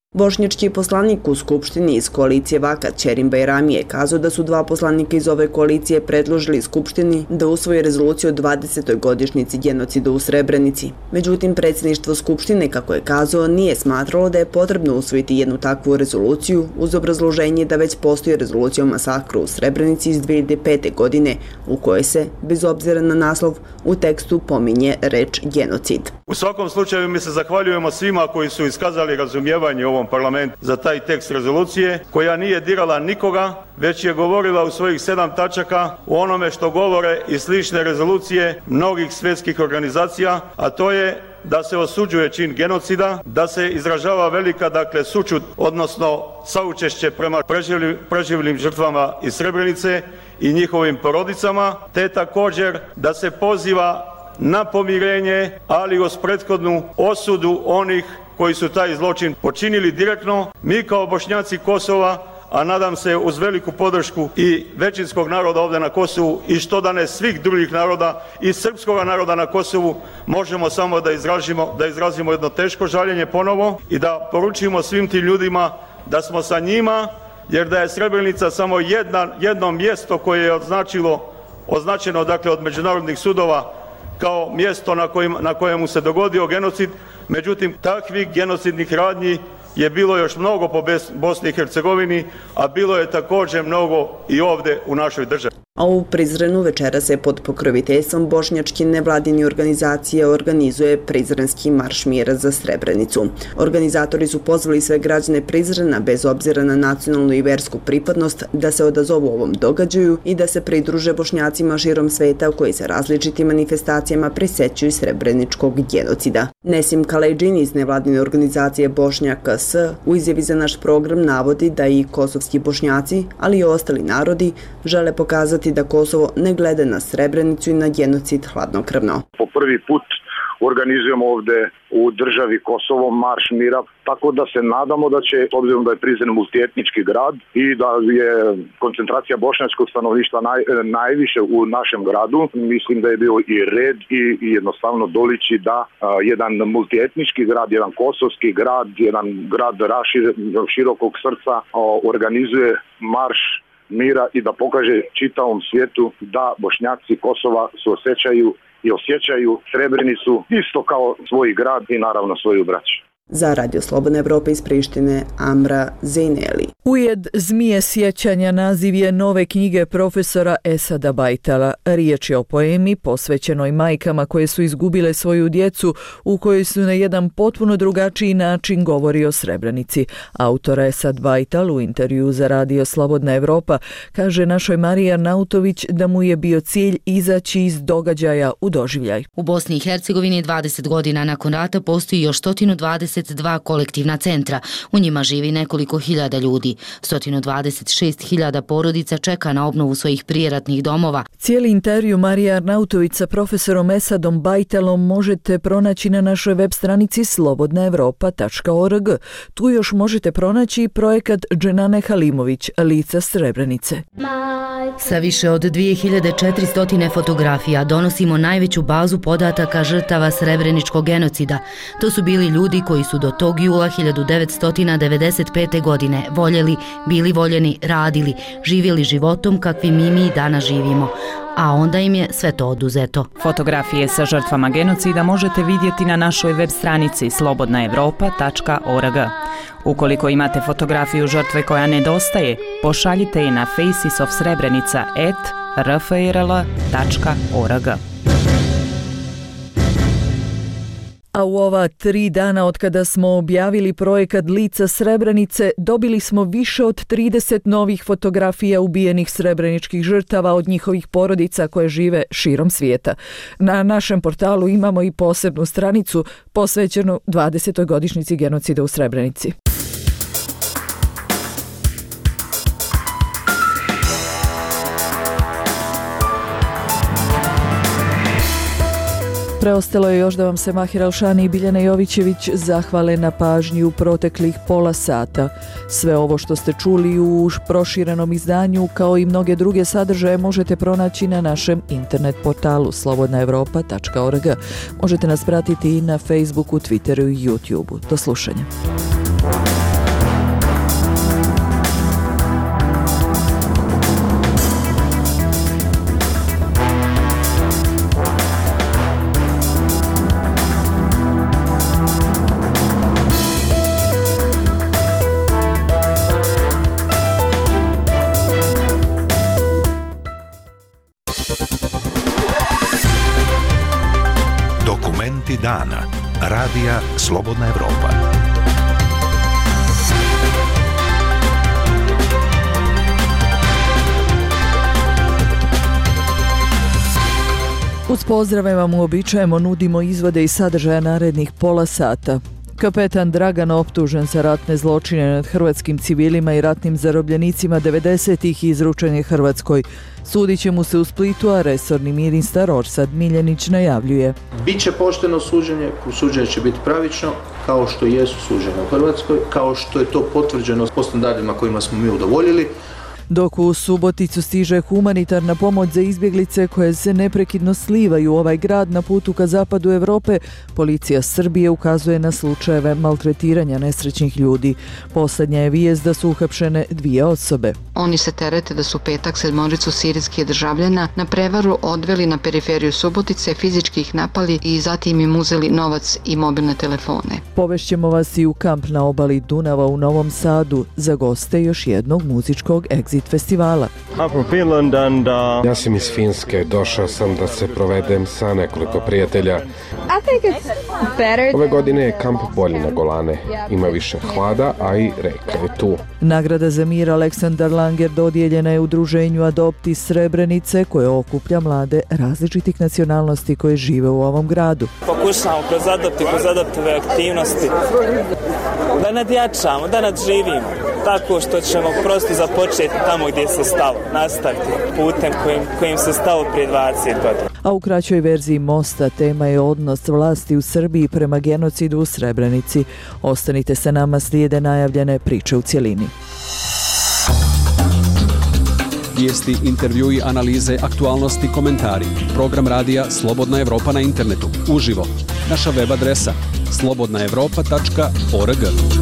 Bošnjački poslanik u Skupštini iz koalicije Vakat Ćerim Bajrami je kazao da su dva poslanika iz ove koalicije predložili Skupštini da usvoji rezoluciju o dvadesetoj godišnjici genocida u Srebrenici. Međutim, predsjedništvo Skupštine, kako je kazao, nije smatralo da je potrebno usvojiti jednu takvu rezoluciju uz obrazloženje da već postoji rezolucija o masakru u Srebrenici iz dvije hiljade pete. godine u kojoj se, bez obzira na naslov, u tekstu pominje reč genocid. U svakom slučaju mi se zahvaljujemo svima koji su iskazali razumijevanje u ovom parlamentu za taj tekst rezolucije, koja nije dirala nikoga, već je govorila u svojih sedam tačaka o onome što govore i slične rezolucije mnogih svjetskih organizacija, a to je da se osuđuje čin genocida, da se izražava velika dakle sućut, odnosno saučešće prema preživlim, preživlim žrtvama iz Srebrenice i njihovim porodicama, te također da se poziva na pomirenje, ali uz prethodnu osudu onih koji su taj zločin počinili direktno. Mi kao Bošnjaci Kosova, a nadam se uz veliku podršku i većinskog naroda ovdje na Kosovu i što da ne svih drugih naroda i srpskog naroda na Kosovu, možemo samo da izrazimo, da izrazimo jedno teško žaljenje ponovo i da poručimo svim tim ljudima da smo sa njima, jer da je Srebrenica samo jedna, jedno mjesto koje je označilo, označeno dakle od međunarodnih sudova kao mjesto na, kojim, na kojemu se dogodio genocid. Međutim, takvih genocidnih radnji je bilo još mnogo po Bosni i Hercegovini, a bilo je također mnogo i ovdje u našoj državi. A u Prizrenu večera se pod pokroviteljstvom bošnjačke nevladine organizacije organizuje Prizrenski marš mira za Srebrenicu. Organizatori su pozvali sve građane Prizrena, bez obzira na nacionalnu i versku pripadnost, da se odazovu ovom događaju i da se pridruže Bošnjacima širom sveta koji se različitim manifestacijama prisećuju srebreničkog genocida. Nesim Kalejđin iz nevladine organizacije Bošnjaka S u izjavi za naš program navodi da i kosovski Bošnjaci, ali i ostali narodi, žele pokazati da Kosovo ne gleda na Srebrenicu i na genocid hladnokrvno. Po prvi put organizujemo ovdje u državi Kosovo marš mira, tako da se nadamo da će, obzirom da je Prizren multietnički grad i da je koncentracija bošnjačkog stanovništva naj, najviše u našem gradu, mislim da je bio i red i, i jednostavno doliči da a, jedan multietnički grad, jedan kosovski grad, jedan grad rašir, širokog srca a, organizuje marš mira i da pokaže čitavom svijetu da Bošnjaci Kosova se osjećaju i osjećaju Srebrenicu isto kao svoj grad i naravno svoju braću. Za Radio Slobodna Evropa iz Prištine, Amra Zejneli. Ujed Zmije sjećanja naziv je nove knjige profesora Esada Bajtala. Riječ je o poemi posvećenoj majkama koje su izgubile svoju djecu, u kojoj su na jedan potpuno drugačiji način govori o Srebrenici. Autor Esad Bajtal u intervju za Radio Slobodna Evropa kaže našoj Mariji Arnautović da mu je bio cilj izaći iz događaja u doživljaj. U Bosni i Hercegovini dvadeset godina nakon rata postoji još sto dvadeset dva kolektivna centra. U njima živi nekoliko hiljada ljudi. sto dvadeset šest hiljada porodica čeka na obnovu svojih prijeratnih domova. Cijeli intervju Marija Arnautović sa profesorom Esadom Bajtelom možete pronaći na našoj web stranici slobodna evropa tačka org. Tu još možete pronaći i projekat Dženane Halimović, Lica Srebrenice. Sa više od dvije hiljade četiristo fotografija donosimo najveću bazu podataka žrtava srebreničkog genocida. To su bili ljudi koji su do tog jula hiljadu devetsto devedeset pete. godine voljeli, bili voljeni, radili, živjeli životom kakvim mi mi danas živimo. A onda im je sve to oduzeto. Fotografije sa žrtvama genocida možete vidjeti na našoj web stranici slobodna evropa tačka org. Ukoliko imate fotografiju žrtve koja nedostaje, pošaljite je na faces of srebrenica at r f r l tačka org. A u ova tri dana od kada smo objavili projekat Lica Srebrenice, dobili smo više od trideset novih fotografija ubijenih srebreničkih žrtava od njihovih porodica koje žive širom svijeta. Na našem portalu imamo i posebnu stranicu posvećenu dvadesetoj godišnjici genocida u Srebrenici. Preostalo je još da vam se Mahir Alšani i Biljana Jovićević zahvale na pažnji u proteklih pola sata. Sve ovo što ste čuli u proširenom izdanju kao i mnoge druge sadržaje možete pronaći na našem internet portalu slobodna evropa tačka org. Možete nas pratiti i na Facebooku, Twitteru i YouTubeu. Do slušanja. Savjeti dana. Radija Slobodna Evropa. Uz pozdrave vam uobičajemo nudimo izvode i sadržaja narednih pola sata. Kapetan Dragan optužen za ratne zločine nad hrvatskim civilima i ratnim zarobljenicima devedesetih izručen je Hrvatskoj. Sudit će mu se u Splitu, a resorni ministar Orsat Miljenić najavljuje. Biće pošteno suđenje, suđenje će biti pravično, kao što jesu suđene u Hrvatskoj, kao što je to potvrđeno po standardima kojima smo mi udovoljili. Dok u Suboticu stiže humanitarna pomoć za izbjeglice koje se neprekidno slivaju u ovaj grad na putu ka zapadu Europe, policija Srbije ukazuje na slučajeve maltretiranja nesrećnih ljudi. Posljednja je vijest da su uhapšene dvije osobe. Oni se terete da su petak sedmoricu sirijskih državljana na prevaru odveli na periferiju Subotice, fizički ih napali i zatim im uzeli novac i mobilne telefone. Povešćemo vas i u kamp na obali Dunava u Novom Sadu za goste još jednog muzičkog Exit festivala. Ja sam iz Finske, došao sam da se provedem sa nekoliko prijatelja. Ove godine je kamp bolji na Golane. Ima više hlada, a i reka je tu. Nagrada za mir Aleksandar Langer dodijeljena je udruženju Adopti Srebrenice koje okuplja mlade različitih nacionalnosti koje žive u ovom gradu. Pokušamo kroz Adopti, kroz adoptive aktivnosti da nadjačamo, da nadživimo tako što ćemo prosto započeti tamo gdje se stalo, nastaviti putem kojim, kojim se stalo prije dvadeset godina. A u kraćoj verziji Mosta tema je odnos vlasti u Srbiji prema genocidu u Srebrenici. Ostanite sa nama, slijede najavljene priče u cjelini. Vijesti, intervjui, analize, aktualnosti, komentari. Program radija Slobodna Evropa na internetu. Uživo. Naša web adresa slobodna evropa tačka org.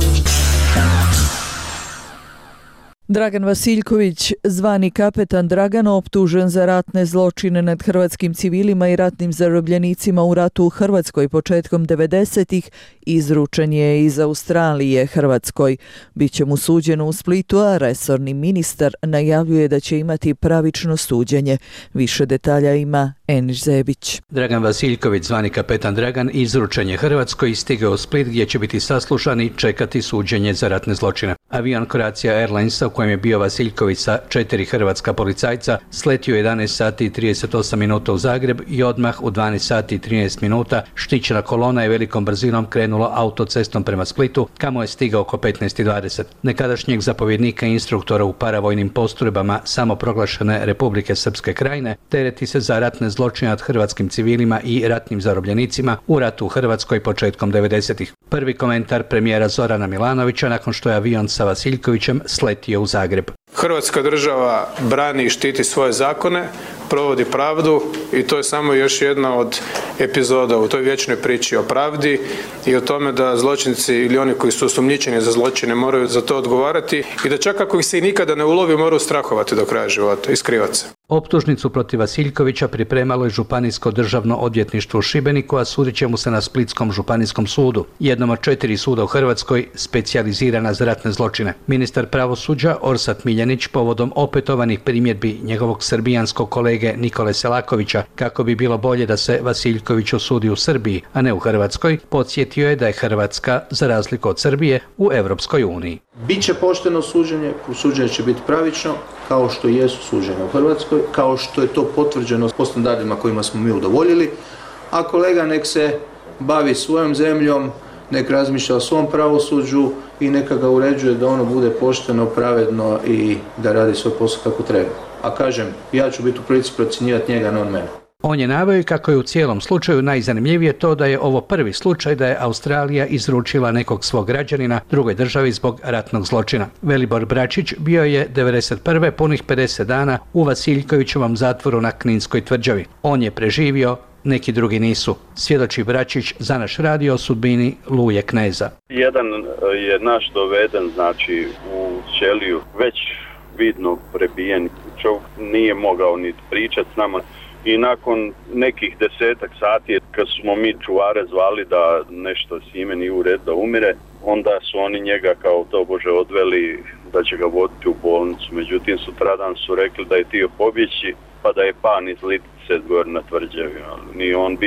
Dragan Vasiljković, zvani kapetan Dragan, optužen za ratne zločine nad hrvatskim civilima i ratnim zarobljenicima u ratu u Hrvatskoj početkom devedesetih, izručen je iz Australije Hrvatskoj. Biće mu suđeno u Splitu, a resorni ministar najavljuje da će imati pravično suđenje. Više detalja ima Eniš Zebić. Dragan Vasiljković, zvani kapetan Dragan, izručen je Hrvatskoj i stigao u Split gdje će biti saslušan i čekati suđenje za ratne zločine. Avion Croatia Airlinesa u kojem je bio Vasiljković sa četiri hrvatska policajca sletio je jedanaest sati i trideset osam minuta u Zagreb i odmah u dvanaest sati i trinaest minuta štićena kolona je velikom brzinom krenula autocestom prema Splitu, kamo je stigao oko petnaest i dvadeset. Nekadašnjeg zapovjednika i instruktora u paravojnim postrojbama samoproglašene Republike Srpske Krajine tereti se za ratne zločine nad hrvatskim civilima i ratnim zarobljenicima u ratu u Hrvatskoj početkom devedesetih. Prvi komentar premijera Zorana Milanovića nakon što je avion sa Vasiljkovićem sletio u Zagreb. Hrvatska država brani i štiti svoje zakone, provodi pravdu i to je samo još jedna od epizoda u toj vječnoj priči o pravdi i o tome da zločinci ili oni koji su osumnjičeni za zločine moraju za to odgovarati i da čak ako ih se i nikada ne ulovi moraju strahovati do kraja života i skrivati se. Optužnicu protiv Vasiljkovića pripremalo je Županijsko državno odvjetništvo u Šibeniku, a sudit će mu se na Splitskom županijskom sudu, jednom od četiri suda u Hrvatskoj specijalizirana za ratne zločine. Ministar pravosuđa Orsat Miljenić povodom opetovanih primjedbi njegovog srbijanskog kolege Nikole Selakovića kako bi bilo bolje da se Vasiljković osudi u Srbiji, a ne u Hrvatskoj, podsjetio je da je Hrvatska, za razliku od Srbije, u Europskoj uniji. Biće pošteno suđenje, suđenje će biti pravično, kao što jesu suđene u Hrvatskoj, kao što je to potvrđeno po standardima kojima smo mi udovoljili, a kolega nek se bavi svojom zemljom, nek razmišlja o svom pravosuđu i neka ga uređuje da ono bude pošteno, pravedno i da radi svoj posao kako treba. A kažem, ja ću biti u prilici procjenjivati njega, ne on mene. On je naveo kako je u cijelom slučaju najzanimljivije to da je ovo prvi slučaj da je Australija izručila nekog svog građanina drugoj državi zbog ratnog zločina. Velibor Bračić bio je devedeset prve punih pedeset dana u Vasiljkovićevom zatvoru na Kninskoj tvrđavi. On je preživio, neki drugi nisu. Svjedoči Bračić za naš radio o sudbini Luje Kneza. Jedan je naš doveden, znači u ćeliju, već vidno prebijen. Čovjek nije mogao ni pričati s nama. I nakon nekih desetak sati, kad smo mi čuvare zvali da nešto s njime nije u redu da umire, onda su oni njega kao tobože odveli da će ga voditi u bolnicu. Međutim, sutradan su rekli da je tio pobjeći, pa da je pan iz Litice gore na tvrđavi. Nije on bio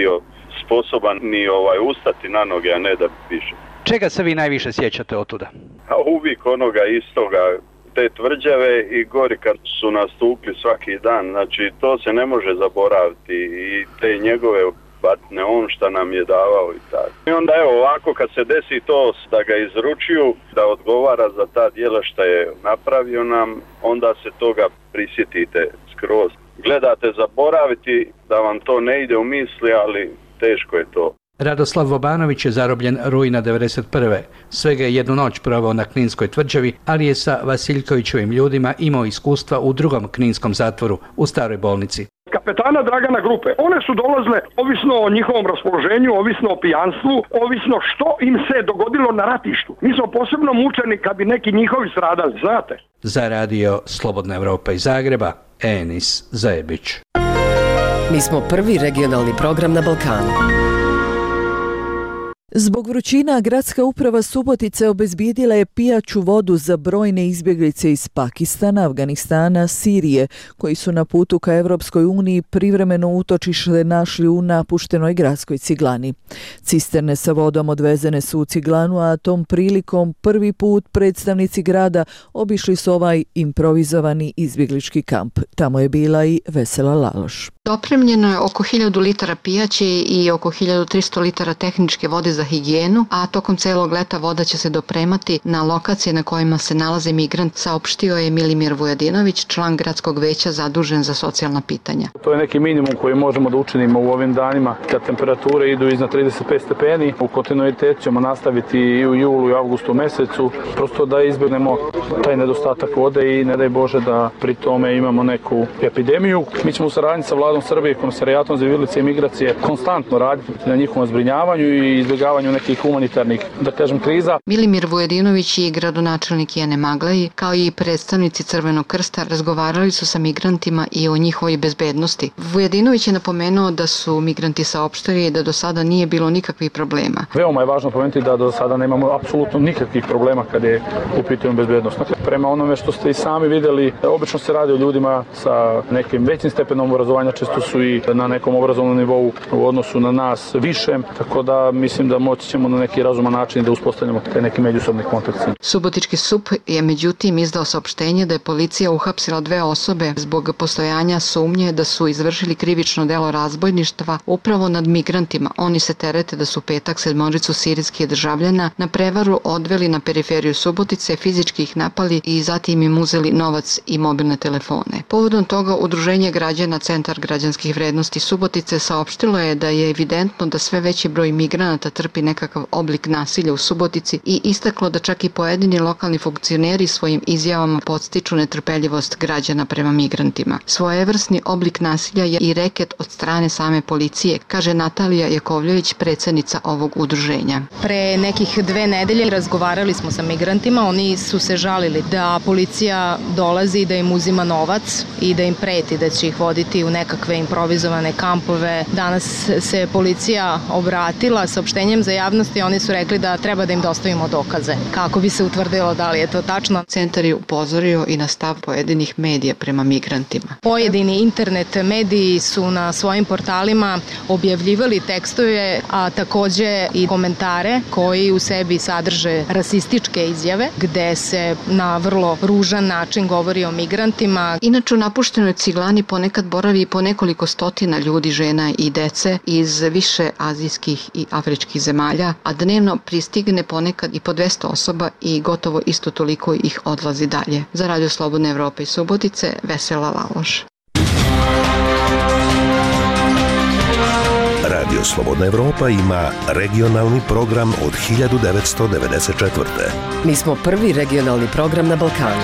sposoban ni ovaj ustati na noge, a ne da piše. Čega se vi najviše sjećate od tuda? A uvijek onoga istoga, te tvrđave i gori kad su nastupili svaki dan, znači to se ne može zaboraviti i te njegove batne, on šta nam je davao i tako. I onda evo ovako kad se desi to da ga izručuju, da odgovara za ta djela šta je napravio nam, onda se toga prisjetite skroz. Gledate zaboraviti da vam to ne ide u misli, ali teško je to. Radoslav Vobanović je zarobljen rujna devedeset prve. Svega je jednu noć proveo na Kninskoj tvrđavi, ali je sa Vasiljkovićevim ljudima imao iskustva u drugom kninskom zatvoru, u staroj bolnici. Kapetana Dragana grupe, one su dolazile ovisno o njihovom raspoloženju, ovisno o pijanstvu, ovisno što im se dogodilo na ratištu. Mi smo posebno mučeni kad bi neki njihovi stradali, znate. Za radio Slobodna Evropa iz Zagreba, Enis Zajebić. Mi smo prvi regionalni program na Balkanu. Zbog vrućina, gradska uprava Subotice obezbijedila je pijaću vodu za brojne izbjeglice iz Pakistana, Afganistana, Sirije, koji su na putu ka Evropskoj uniji privremeno utočište našli u napuštenoj gradskoj ciglani. Cisterne sa vodom odvezene su u ciglanu, a tom prilikom prvi put predstavnici grada obišli su ovaj improvizovani izbjeglički kamp. Tamo je bila i Vesela Laloš. Dopremljeno je oko hiljadu litara pijaće i oko hiljadu tristo litara tehničke vode za higijenu, a tokom celog leta voda će se dopremati na lokacije na kojima se nalaze migrant, saopštio je Milimir Vujadinović, član gradskog veća zadužen za socijalna pitanja. To je neki minimum koji možemo da učinimo u ovim danima kad temperature idu iznad trideset pet stepeni. U kontinuitetu ćemo nastaviti i u julu i avgustu mesecu, prosto da izbjegnemo taj nedostatak vode i ne daj Bože da pri tome imamo neku epidemiju. Mi ćemo u saradnji sa vladom Srbije, Komisarijatom za izbjeglice i migracije konstantno raditi na njihovom zbrinjavanju i izbjegavanju nekih humanitarnih, da kažem, kriza. Milimir Vujadinović i gradonačelnik Jene Maglaji, kao i predstavnici Crvenog krsta, razgovarali su sa migrantima i o njihovoj bezbednosti. Vujadinović je napomenuo da su migranti saopštili da do sada nije bilo nikakvih problema. Veoma je važno pomenuti da do sada nemamo apsolutno nikakvih problema kad je u pitanju bezbednost. Prema onome što ste i sami vidjeli, obično se radi o ljudima sa nekim većim stepenom obrazovanja, često su i na nekom obrazovnom nivou u odnosu na nas višem, tako da mislim da moći ćemo na neki razuman način da uspostavljamo taj neki međusobni kontakt. Subotički S U P je međutim izdao saopštenje da je policija uhapsila dve osobe zbog postojanja sumnje da su izvršili krivično delo razbojništva upravo nad migrantima. Oni se terete da su petak sedmoricu sirijskih državljana na prevaru odveli na periferiju Subotice, fizički ih napali i zatim im uzeli novac i mobilne telefone. Povodom toga Udruženje građana Centar građanskih vrednosti Subotice saopštilo je da je evidentno da sve veći broj migranata trpi nekakav oblik nasilja u Subotici i istaklo da čak i pojedini lokalni funkcioneri svojim izjavama podstiču netrpeljivost građana prema migrantima. Svojevrsni oblik nasilja je i reket od strane same policije, kaže Natalija Jakovljević, predsjednica ovog udruženja. Pre nekih dve nedelje razgovarali smo sa migrantima, oni su se žalili da policija dolazi da im uzima novac i da im preti da će ih voditi u nekakve improvizovane kampove. Danas se policija obratila saopštenjem za javnost i oni su rekli da treba da im dostavimo dokaze kako bi se utvrdilo da li je to tačno. Centar je upozorio i na stav pojedinih medija prema migrantima. Pojedini internet mediji su na svojim portalima objavljivali tekstove, a takođe i komentare koji u sebi sadrže rasističke izjave gde se na vrlo ružan način govori o migrantima. Inače u napuštenoj ciglani ponekad boravi i po nekoliko stotina ljudi, žena i dece iz više azijskih i afričkih zemalja, a dnevno pristigne ponekad i po dvesta osoba i gotovo isto toliko ih odlazi dalje. Za Radio Slobodne Evrope iz Subotice, Vesela Laloš. Radio Slobodna Evropa ima regionalni program od hiljadu devetsto devedeset četvrte. Mi smo prvi regionalni program na Balkanu.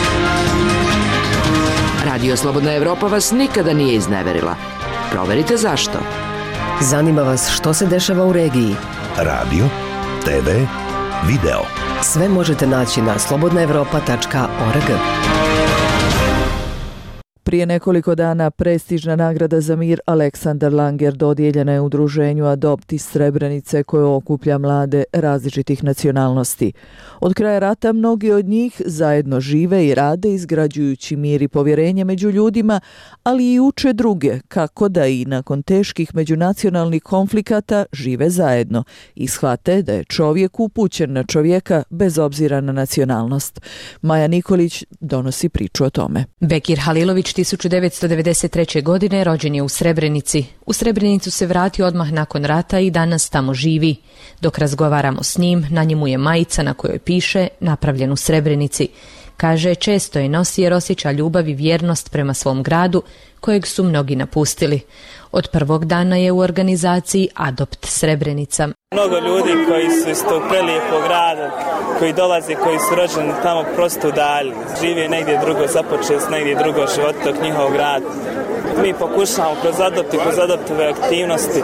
Radio Slobodna Evropa vas nikada nije izneverila. Proverite zašto. Zanima vas što se dešava u regiji. Radio, te ve, video. Sve možete naći na slobodna evropa tačka org. Prije nekoliko dana prestižna nagrada za mir Aleksandar Langer dodijeljena je udruženju Adopt iz Srebrenice koje okuplja mlade različitih nacionalnosti. Od kraja rata mnogi od njih zajedno žive i rade izgrađujući mir i povjerenje među ljudima, ali i uče druge kako da i nakon teških međunacionalnih konflikata žive zajedno i shvate da je čovjek upućen na čovjeka bez obzira na nacionalnost. Maja Nikolić donosi priču o tome. Bekir Halilović tisuću devetsto devedeset treće. godine rođen je u Srebrenici. U Srebrenicu se vratio odmah nakon rata i danas tamo živi. Dok razgovaramo s njim, na njemu je majica na kojoj piše napravljen u Srebrenici. Kaže, često je nosi jer osjeća ljubav i vjernost prema svom gradu, kojeg su mnogi napustili. Od prvog dana je u organizaciji Adopt Srebrenica. Mnogo ljudi koji su iz tog prelijepog grada, koji dolaze, koji su rođeni tamo prosto udalji. Žive negdje drugo, započeli s negdje drugo život tog njihovog grada. Mi pokušavamo kroz Adopt i kroz Adoptove aktivnosti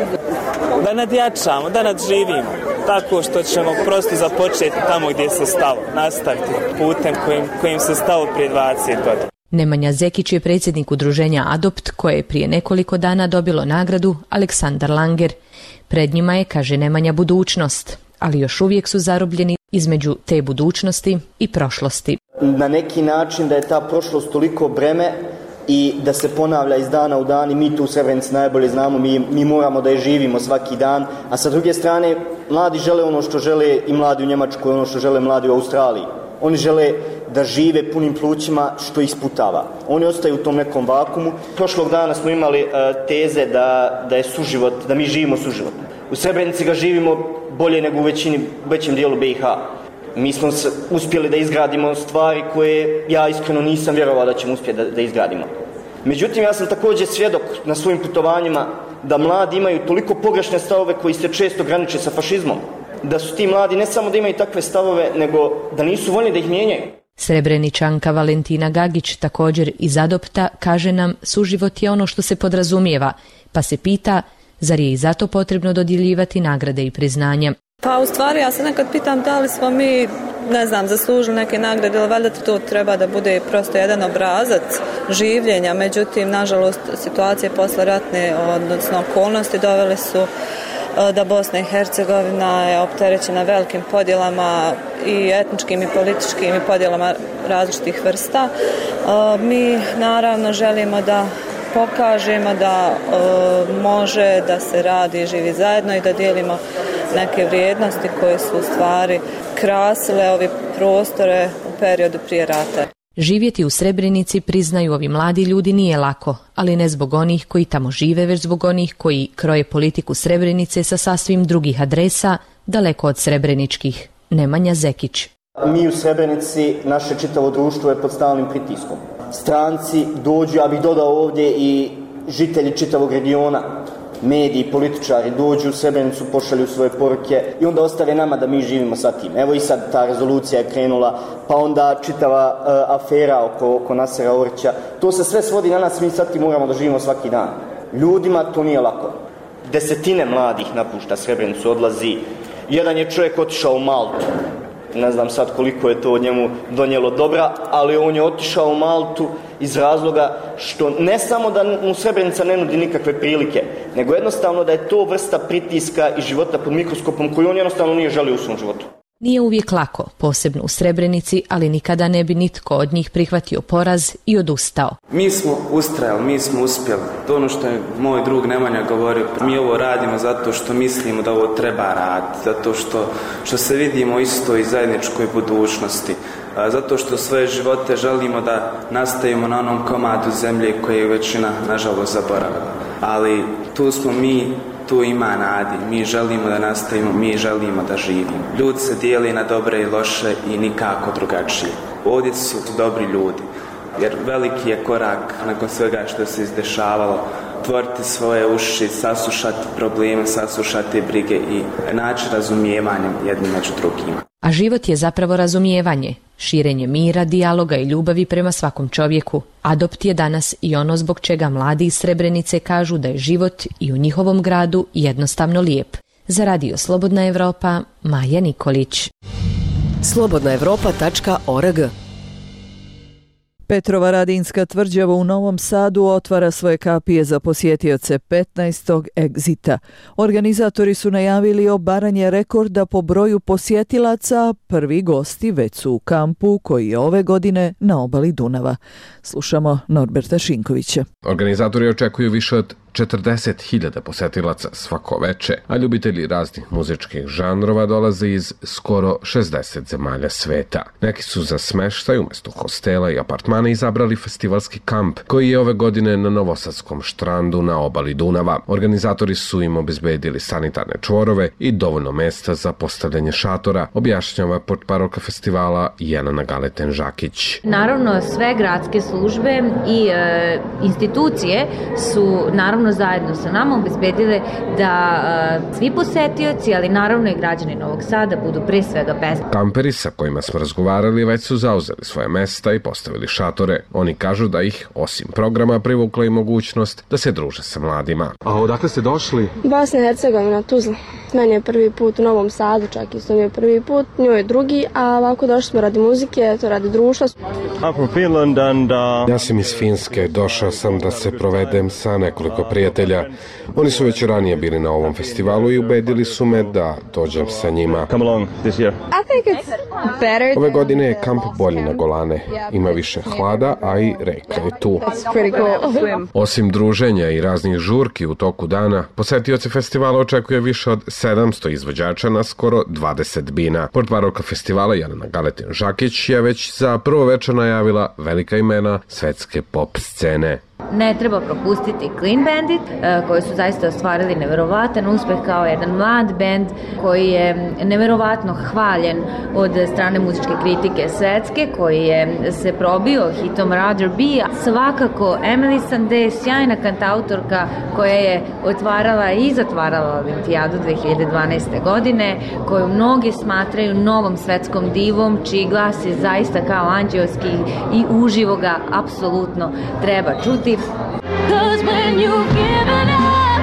da nadjačamo, da nadživimo. Tako što ćemo prosto započeti tamo gdje se stalo, nastaviti putem kojim, kojim se stalo prije dvadeset godina. Nemanja Zekić je predsjednik udruženja Adopt koje je prije nekoliko dana dobilo nagradu Aleksandar Langer. Pred njima je, kaže Nemanja, budućnost, ali još uvijek su zarobljeni između te budućnosti i prošlosti. Na neki način da je ta prošlost toliko breme i da se ponavlja iz dana u dan i mi tu u Srebrenici najbolje znamo, mi, mi moramo da je živimo svaki dan, a sa druge strane mladi žele ono što žele i mladi u Njemačkoj, ono što žele mladi u Australiji. Oni žele da žive punim plućima što isputava. Oni ostaju u tom nekom vakumu. Prošlog dana smo imali uh, teze da, da je suživot, da mi živimo suživot. U Srebrenici ga živimo bolje nego u većini, većem dijelu B i H. Mi smo uspjeli da izgradimo stvari koje ja iskreno nisam vjerovao da ćemo uspjeti da, da izgradimo. Međutim, ja sam također svjedok na svojim putovanjima da mladi imaju toliko pogrešne stavove koji se često graniče sa fašizmom. Da su ti mladi ne samo da imaju takve stavove, nego da nisu voljni da ih mijenjaju. Srebreničanka Valentina Gagić, također iz Adopta, kaže nam suživot je ono što se podrazumijeva, pa se pita zar je i zato potrebno dodjeljivati nagrade i priznanja. Pa u stvari ja se nekad pitam da li smo mi, ne znam, zaslužili neke nagrade ili valjda to treba da bude prosto jedan obrazac življenja, međutim, nažalost, situacije posle ratne, odnosno okolnosti dovele su da Bosna i Hercegovina je opterećena velikim podjelama i etničkim i političkim i podjelama različitih vrsta. Mi naravno želimo da pokažemo da može da se radi i živi zajedno i da dijelimo neke vrijednosti koje su u stvari krasile ove prostore u periodu prije rata. Živjeti u Srebrenici, priznaju ovi mladi ljudi, nije lako, ali ne zbog onih koji tamo žive, već zbog onih koji kroje politiku Srebrenice sa sasvim drugih adresa, daleko od srebreničkih. Nemanja Zekić. Mi u Srebrenici, naše čitavo društvo je pod stalnim pritiskom. Stranci dođu, ja bih dodao ovdje i žitelji čitavog regiona, mediji, političari dođu u Srebrenicu, pošalju svoje poruke i onda ostave nama da mi živimo sa tim. Evo i sad ta rezolucija je krenula, pa onda čitava uh, afera oko, oko Nasera Orića. To se sve svodi na nas, mi sad ti moramo da živimo svaki dan. Ljudima to nije lako. Desetine mladih napušta Srebrenicu, odlazi. Jedan je čovjek otišao u Maltu. Ne znam sad koliko je to od njemu donijelo dobra, ali on je otišao u Maltu iz razloga što ne samo da mu Srebrenica ne nudi nikakve prilike, nego jednostavno da je to vrsta pritiska i života pod mikroskopom koju on jednostavno nije želio u svom životu. Nije uvijek lako, posebno u Srebrenici, ali nikada ne bi nitko od njih prihvatio poraz i odustao. Mi smo ustrajali, mi smo uspjeli. To ono što je moj drug Nemanja govorio, mi ovo radimo zato što mislimo da ovo treba raditi, zato što, što se vidimo isto i zajedničkoj budućnosti, zato što svoje živote želimo da nastavimo na onom komadu zemlje koje je većina, nažalost, zaboravila. Ali tu smo mi, tu ima nadi, mi želimo da nastavimo, mi želimo da živimo. Ljudi se dijeli na dobre i loše i nikako drugačije. Ovdje su dobri ljudi, jer veliki je korak nakon svega što se izdešavalo, otvoriti svoje uši, saslušati probleme, saslušati brige i naći razumijevanje jedni među drugima. A život je zapravo razumijevanje, širenje mira, dijaloga i ljubavi prema svakom čovjeku. Adopt je danas i ono zbog čega mladi iz Srebrenice kažu da je život i u njihovom gradu jednostavno lijep. Za Radio Slobodna Evropa, Maja Nikolić. slobodna evropa tačka org Petrovaradinska tvrđava u Novom Sadu otvara svoje kapije za posjetioce petnaestog egzita. Organizatori su najavili obaranje rekorda po broju posjetilaca, prvi gosti već su u kampu koji je ove godine na obali Dunava. Slušamo Norberta Šinkovića. Organizatori očekuju više od četrdeset hiljada posetilaca svako veče, a ljubitelji raznih muzičkih žanrova dolaze iz skoro šezdeset zemalja sveta. Neki su za smeštaj umjesto hostela i apartmana izabrali festivalski kamp, koji je ove godine na Novosadskom štrandu na obali Dunava. Organizatori su im obezbedili sanitarne čvorove i dovoljno mesta za postavljanje šatora, objašnjava portparolka festivala Jelena Galeten-Žakić. Naravno, sve gradske službe i e, institucije su naravno zajedno sa nama obezbedile da uh, svi posetioci, ali naravno i građani Novog Sada budu pre svega bezbedni. Kamperi sa kojima smo razgovarali već su zauzeli svoje mesta i postavili šatore. Oni kažu da ih, osim programa, privukla i mogućnost da se druže sa mladima. A odakle ste došli? Bosna i Hercegovina, Tuzla. Meni je prvi put u Novom Sadu, čak isto mi je prvi put, njoj je drugi, a ovako došli smo radi muzike, to radi društva. I'm from Finland and, uh... Ja sam iz Finske, došao sam da se provedem sa nekoliko prijatelja. Oni su već ranije bili na ovom festivalu i ubedili su me da dođem sa njima. Come along this year. I think it's better. Ove godine je kamp bolji na Golane. Ima više hlada, a i reka je tu. It's pretty cool. Osim druženja i raznih žurki u toku dana, posetioci festivala očekuje više od sedamsto izvođača na skoro dvadeset bina. Portparolka festivala Jelena Galeten-Žakić je već za prvo večer najavila velika imena svetske pop scene. Ne treba propustiti Clean Bandit, koji su zaista ostvarili neverovatan uspeh kao jedan mlad bend koji je neverovatno hvaljen od strane muzičke kritike svetske, koji je se probio hitom Rather Be. Svakako Emily Sandé, sjajna kantautorka koja je otvarala i zatvarala Olimpijadu dve hiljade dvanaeste. godine, koju mnogi smatraju novom svetskom divom, čiji glas je zaista kao anđeoski i uživo ga apsolutno treba čuti. Cause when you've given up,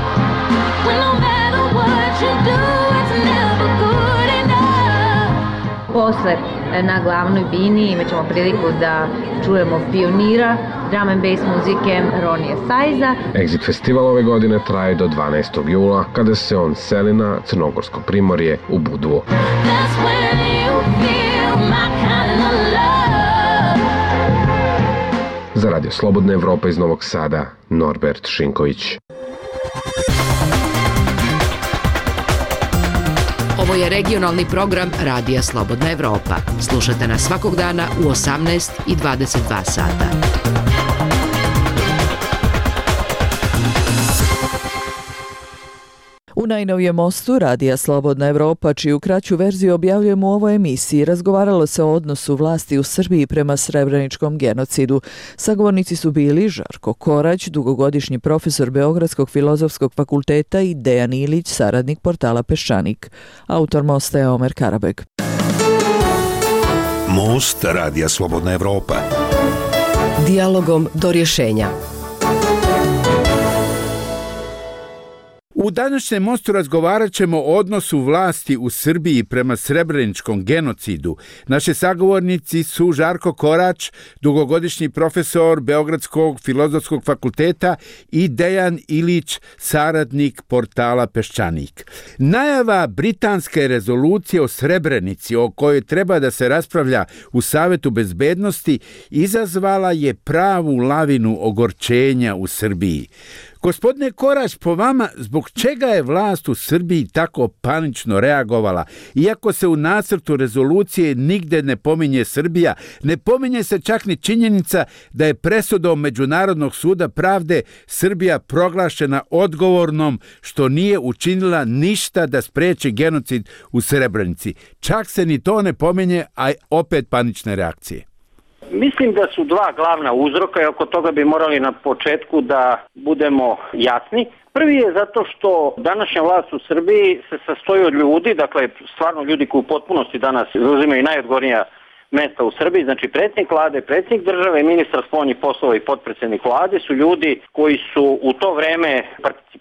when no matter what you do, it's never good enough. Posle na glavnoj bini imat ćemo priliku da čujemo pionira drum and bass muzike Ronija Sajza. Exit festival ove godine traje do dvanaestog jula, kada se on seli na Crnogorsko primorje u Budvu. That's when you feel my kind of love. Za Radio Slobodna Evropa iz Novog Sada, Norbert Šinković. Ovo je regionalni program Radija Slobodna Evropa. Slušate nas svakog dana u osamnaest i dvadeset dva sata. U najnovijem mostu Radija Slobodna Evropa, čiju kraću verziju objavljujemo u ovoj emisiji, razgovaralo se o odnosu vlasti u Srbiji prema srebreničkom genocidu. Sagovornici su bili Žarko Korać, dugogodišnji profesor Beogradskog filozofskog fakulteta, i Dejan Ilić, saradnik portala Peščanik. Autor mosta je Omer Karabeg. Most Radija Slobodna Evropa. Dijalogom do rješenja. U današnjem mostu razgovarat ćemo o odnosu vlasti u Srbiji prema srebreničkom genocidu. Naši sagovornici su Žarko Korać, dugogodišnji profesor Beogradskog filozofskog fakulteta, i Dejan Ilić, saradnik portala Peščanik. Najava britanske rezolucije o Srebrenici, o kojoj treba da se raspravlja u Savetu bezbednosti, izazvala je pravu lavinu ogorčenja u Srbiji. Gospodine Korać, po vama, zbog čega je vlast u Srbiji tako panično reagovala? Iako se u nacrtu rezolucije nigde ne pominje Srbija, ne pominje se čak ni činjenica da je presudom Međunarodnog suda pravde Srbija proglašena odgovornom što nije učinila ništa da spreči genocid u Srebrenici. Čak se ni to ne pominje, a opet panične reakcije. Mislim da su dva glavna uzroka i oko toga bi morali na početku da budemo jasni. Prvi je zato što današnja vlast u Srbiji se sastoji od ljudi, dakle stvarno ljudi koji u potpunosti danas zauzimaju najodgovornija mesta u Srbiji, znači predsjednik vlade, predsjednik države, ministar spoljnih poslova i potpredsjednik vlade su ljudi koji su u to vreme participirali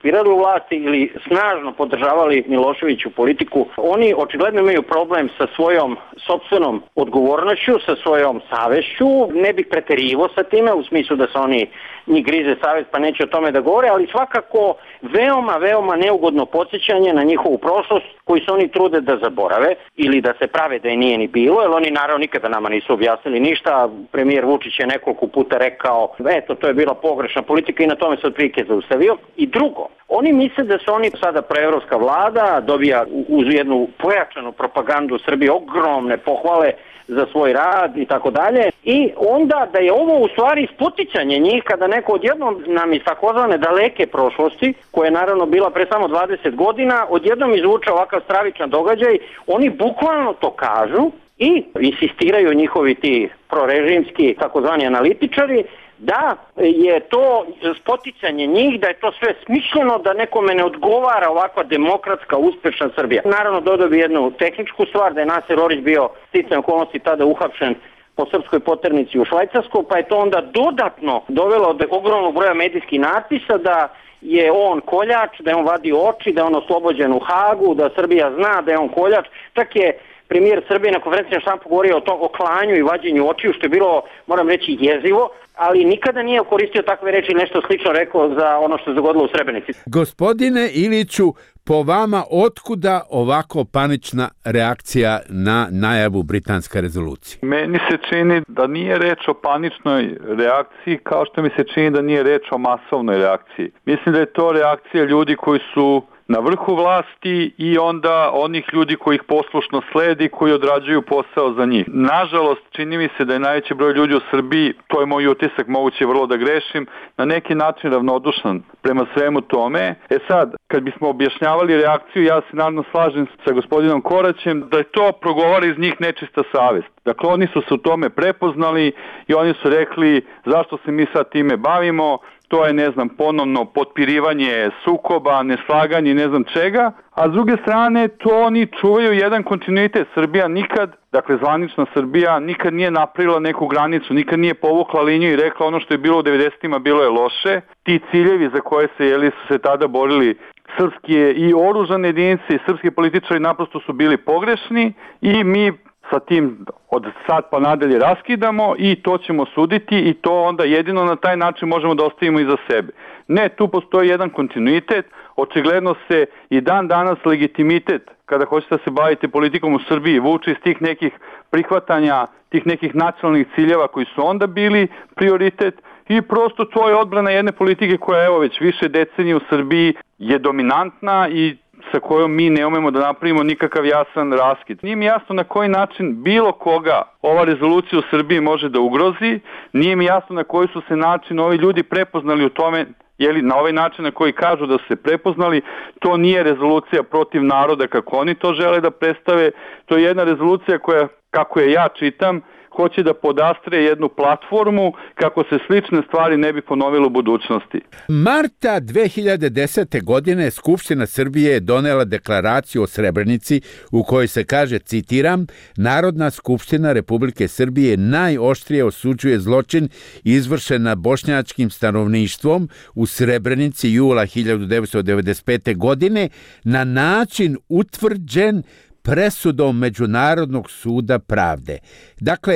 participirali u vlasti ili snažno podržavali Miloševiću politiku, oni očigledno imaju problem sa svojom sopstvenom odgovornošću, sa svojom savešću. Ne bih preterivo sa time, u smislu da se oni njih grize savest pa neće o tome da govore, ali svakako veoma, veoma neugodno podsjećanje na njihovu prošlost koju se oni trude da zaborave ili da se prave da je nije ni bilo, jer oni naravno nikada nama nisu objasnili ništa. Premijer Vučić je nekoliko puta rekao, eto, to je bila pogrešna politika i na tome se otprilike zaustavio. I drugo, oni misle da su oni sada proevropska vlada, dobija uz jednu pojačanu propagandu Srbije ogromne pohvale za svoj rad i tako dalje. I onda da je ovo u stvari spoticanje njih kada neko odjednom nam iz takozvane daleke prošlosti, koja je naravno bila pre samo dvadeset godina, odjednom izvuče ovakav stravičan događaj, oni bukvalno to kažu i insistiraju njihovi ti prorežimski takozvani analitičari da je to spoticanje njih, da je to sve smišljeno, da nekome ne odgovara ovakva demokratska, uspešna Srbija. Naravno, dodao bi jednu tehničku stvar, da je Naser Orić bio sticajem okolnosti tada uhapšen po srpskoj poternici u Švajcarsku, pa je to onda dodatno dovelo do ogromnog broja medijskih natpisa da je on koljač, da je on vadio oči, da je on oslobođen u Hagu, da Srbija zna da je on koljač. Čak je premijer Srbije na konferenciji za štampu govorio o tom oklanju i vađenju očiju, što je bilo, moram reći, jezivo, ali nikada nije koristio takve reči, nešto slično rekao za ono što se dogodilo u Srebrenici. Gospodine Iliću, po vama otkuda ovako panična reakcija na najavu britanske rezolucije? Meni se čini da nije reč o paničnoj reakciji, kao što mi se čini da nije reč o masovnoj reakciji. Mislim da je to reakcija ljudi koji su na vrhu vlasti i onda onih ljudi koji ih poslušno sledi, koji odrađuju posao za njih. Nažalost, čini mi se da je najveći broj ljudi u Srbiji, to je moj utisak, moguće vrlo da grešim, na neki način ravnodušan prema svemu tome. E sad, kad bismo objašnjavali reakciju, ja se naravno slažem sa gospodinom Koraćem da je to progovara iz njih nečista savest. Dakle, oni su se u tome prepoznali i oni su rekli zašto se mi sad time bavimo, to je, ne znam, ponovno potpirivanje sukoba, neslaganje, ne znam čega, a s druge strane to oni čuvaju jedan kontinuitet. Srbija nikad, dakle zvanična Srbija, nikad nije napravila neku granicu, nikad nije povukla liniju i rekla ono što je bilo u devedesetima bilo je loše. Ti ciljevi za koje se, jeli, su se tada borili srpske i oružane jedinice i srpski političari naprosto su bili pogrešni i mi sa tim od sad pa nadalje raskidamo i to ćemo suditi i to onda jedino na taj način možemo da ostavimo iza sebe. Ne, tu postoji jedan kontinuitet, očigledno se i dan danas legitimitet, kada hoćete da se bavite politikom u Srbiji, vuče iz tih nekih prihvatanja, tih nekih nacionalnih ciljeva koji su onda bili prioritet i prosto to je odbrana jedne politike koja evo već više decenije u Srbiji je dominantna i sa kojom mi ne umemo da napravimo nikakav jasan raskid. Nije mi jasno na koji način bilo koga ova rezolucija u Srbiji može da ugrozi, nije mi jasno na koji su se način ovi ljudi prepoznali u tome, jeli na ovaj način na koji kažu da su se prepoznali, to nije rezolucija protiv naroda kako oni to žele da predstave, to je jedna rezolucija koja, kako je ja čitam, hoće da podastre jednu platformu kako se slične stvari ne bi ponovile u budućnosti. Marta dve hiljade desete. godine Skupština Srbije je donela deklaraciju o Srebrenici u kojoj se kaže, citiram, Narodna skupština Republike Srbije najoštrije osuđuje zločin izvršen nad bošnjačkim stanovništvom u Srebrenici jula hiljadu devetsto devedeset pete. godine na način utvrđen presudom Međunarodnog suda pravde. Dakle,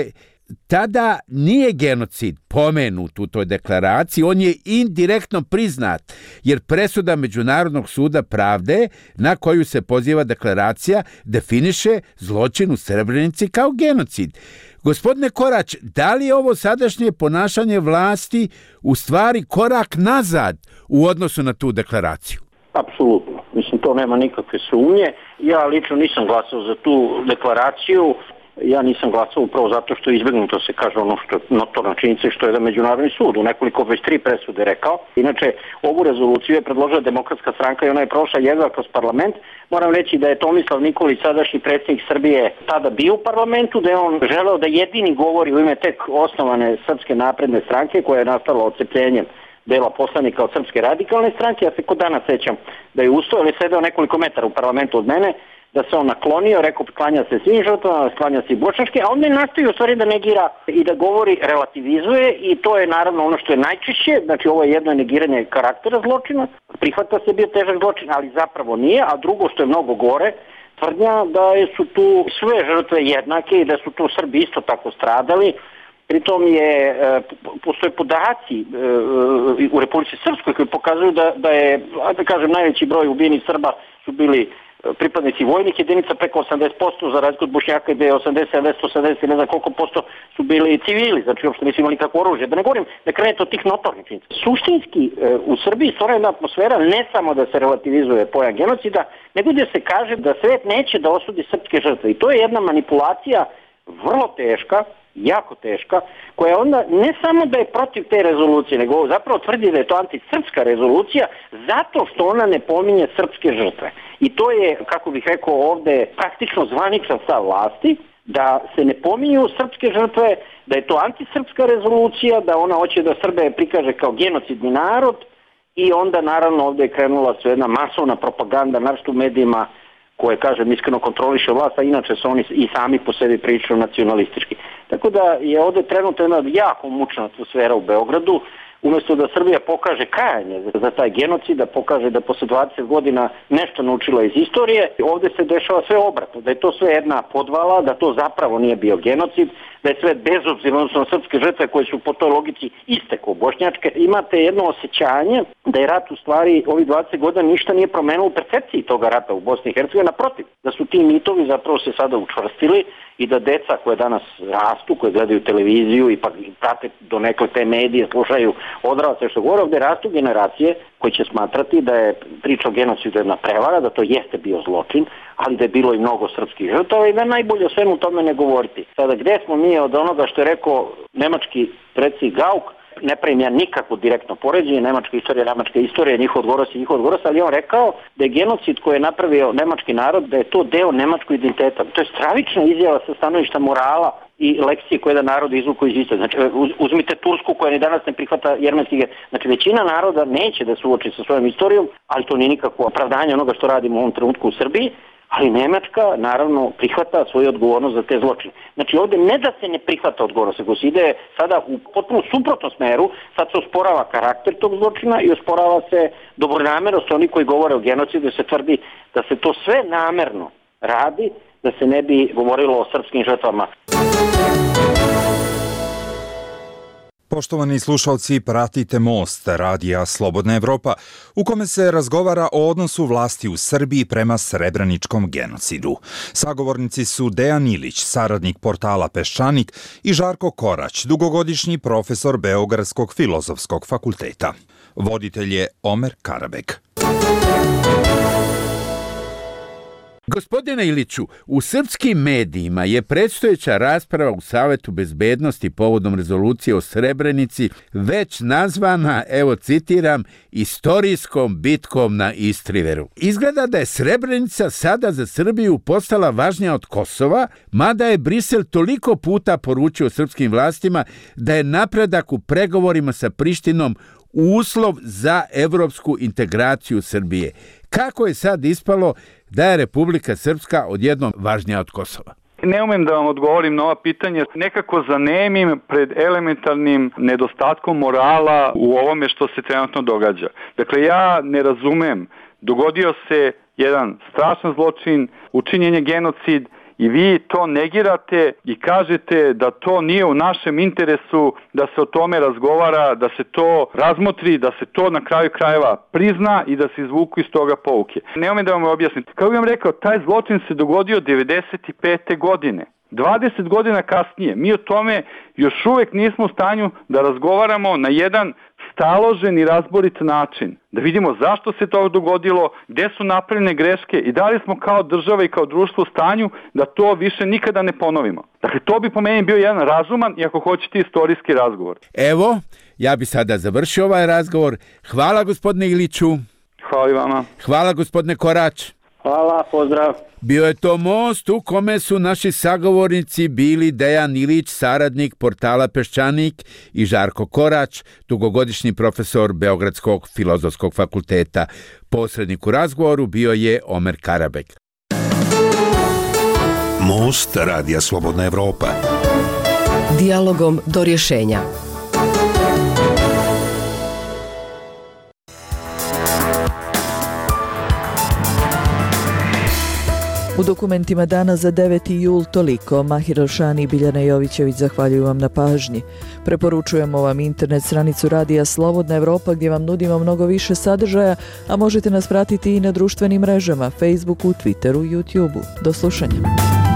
tada nije genocid pomenut u toj deklaraciji, on je indirektno priznat, jer presuda Međunarodnog suda pravde na koju se poziva deklaracija definiše zločin u Srebrenici kao genocid. Gospodine Korać, da li je ovo sadašnje ponašanje vlasti u stvari korak nazad u odnosu na tu deklaraciju? Apsolutno. Mislim, to nema nikakve sumnje. Ja lično nisam glasao za tu deklaraciju. Ja nisam glasao upravo zato što je izbjegnuto se kaže ono što je notorna činjenica, što je da Međunarodni sud u nekoliko već tri presude rekao. Inače, ovu rezoluciju je predložila Demokratska stranka i ona je prošla jedva kroz parlament. Moram reći da je Tomislav Nikolić, sadašnji predsjednik Srbije, tada bio u parlamentu, da je on želeo da jedini govori u ime tek osnovane Srpske napredne stranke koja je nastala odcepljenjem dela poslanika od Srpske radikalne stranke. Ja se kod danas sećam da je ustao ili sedeo nekoliko metara u parlamentu od mene, da se on naklonio, rekao klanja se svim žrtvama, klanja se i bošnjačke, a onda nastoji u stvari da negira i da govori, relativizuje i to je naravno ono što je najčešće, znači ovo je jedno negiranje karaktera zločina, prihvata se bio težak zločin, ali zapravo nije, a drugo što je mnogo gore, tvrdnja da su tu sve žrtve jednake i da su tu Srbi isto tako stradali. Pritom je, postoje podaci u Republici Srpskoj koji pokazuju da, da je, da kažem, najveći broj ubijenih Srba su bili pripadnici vojnih jedinica, preko osamdeset posto, za razliku od Bošnjaka gde je osamdeset, sedamdeset, osamdeset, ne znam koliko posto su bili civili, znači uopšte nisu imali nikakvo oružje. Da ne govorim da krenete od tih notornih činjenica. Suštinski u Srbiji stvara jedna atmosfera ne samo da se relativizuje pojam genocida, nego da se kaže da svet neće da osudi srpske žrtve. I to je jedna manipulacija vrlo teška, jako teška, koja onda ne samo da je protiv te rezolucije, nego zapravo tvrdi da je to antisrpska rezolucija zato što ona ne pominje srpske žrtve. I to je, kako bih rekao ovde, praktično zvaničan stav vlasti, da se ne pominju srpske žrtve, da je to antisrpska rezolucija, da ona hoće da Srbe prikaže kao genocidni narod i onda naravno ovde je krenula sve jedna masovna propaganda, naročito u medijima, koje, kažem, iskreno kontroliše vlast, a inače su oni i sami po sebi prilično nacionalistički. Tako da je ovde trenutno jedna jako mučna atmosfera u Beogradu, umjesto da Srbija pokaže kajanje za taj genocid, da pokaže da posle dvadeset godina nešto naučila iz istorije, ovde se dešava sve obratno, da je to sve jedna podvala, da to zapravo nije bio genocid, da je sve bezobzirno, odnosno srpske žrtve koje su po toj logici iste kao bošnjačke. Imate jedno osjećanje da je rat u stvari ovih dvadeset godina ništa nije promenilo u percepciji toga rata u Bosni i Hercegovini, naprotiv, da su ti mitovi zapravo se sada učvrstili i da deca koje danas rastu, koje gledaju televiziju i pa prate donekle te medije, slušaju odrasle što govore, ovde rastu generacije koji će smatrati da je priča o genocidu jedna prevara, da to jeste bio zločin, ali da je bilo i mnogo srpskih žrtava i da najbolje o svemu tome ne govoriti. Sada, gde smo mi od onoga što je rekao nemački predsjednik Gauck, ne pravim ja nikakvo direktno poređenje, nemačka istorija, nemačka istorija, njihov odgovoros i njihov odgovoros, ali on rekao da je genocid koji je napravio nemački narod, da je to deo nemačkog identiteta. To je stravična izjava sa stanovišta morala i lekcije koje da narod izvuku iz istorije. Znači, uzmite Tursku koja ni danas ne prihvata jermenski. Znači, većina naroda neće da se uoči sa svojom istorijom, ali to nije nikakvo opravdanje onoga što radimo u ovom trenutku u Srbiji. Ali Nemačka, naravno, prihvata svoju odgovornost za te zločine. Znači, ovde ne da se ne prihvata odgovornost, nego se ide sada u potpuno suprotnom smeru, sad se osporava karakter tog zločina i osporava se dobronamernost oni koji govore o genocidu, se tvrdi da se to sve namerno radi, da se ne bi govorilo o srpskim žrtvama. Poštovani slušalci, pratite Most, radija Slobodna Evropa, u kome se razgovara o odnosu vlasti u Srbiji prema srebreničkom genocidu. Sagovornici su Dejan Ilić, saradnik portala Peščanik, i Žarko Korać, dugogodišnji profesor Beogradskog filozofskog fakulteta. Voditelj je Omer Karabek. Gospodine Iliću, u srpskim medijima je predstojeća rasprava u Savetu bezbednosti povodom rezolucije o Srebrenici već nazvana, evo citiram, istorijskom bitkom na Istriveru. Izgleda da je Srebrenica sada za Srbiju postala važnija od Kosova, mada je Brisel toliko puta poručio srpskim vlastima da je napredak u pregovorima sa Prištinom uslov za evropsku integraciju Srbije. Kako je sad ispalo da je Republika Srpska odjednom važnija od Kosova? Ne umem da vam odgovorim na ova pitanja. Nekako zanemim pred elementarnim nedostatkom morala u ovome što se trenutno događa. Dakle, ja ne razumem. Dogodio se jedan strašan zločin, učinjen je genocid, i vi to negirate i kažete da to nije u našem interesu, da se o tome razgovara, da se to razmotri, da se to na kraju krajeva prizna i da se izvuku iz toga pouke. Nemoj da vam objasnim. Kao bih vam rekao, taj zločin se dogodio devedeset pete godine. dvadeset godina kasnije. Mi o tome još uvek nismo u stanju da razgovaramo na jedan staložen i razborit način. Da vidimo zašto se to dogodilo, gde su napravljene greške i da li smo kao država i kao društvo u stanju da to više nikada ne ponovimo. Dakle, to bi po meni bio jedan razuman i ako hoćete istorijski razgovor. Evo, ja bi sada završio ovaj razgovor. Hvala gospodine Iliću. Hvala i vama. Hvala gospodine Korać. Hvala, pozdrav. Bio je to Most u kome su naši sagovornici bili Dejan Ilić, saradnik portala Peščanik, i Žarko Korać, dugogodišnji profesor Beogradskog filozofskog fakulteta. Posrednik u razgovoru bio je Omer Karabek. Most Radija Slobodna Evropa. Dijalogom do rješenja. U dokumentima dana za deveti jul toliko. Mahir Elšani i Biljana Jovićević zahvaljuju vam na pažnji. Preporučujemo vam internet stranicu Radija Slobodna Evropa gdje vam nudimo mnogo više sadržaja, a možete nas pratiti i na društvenim mrežama, Facebooku, Twitteru, YouTubeu. Do slušanja.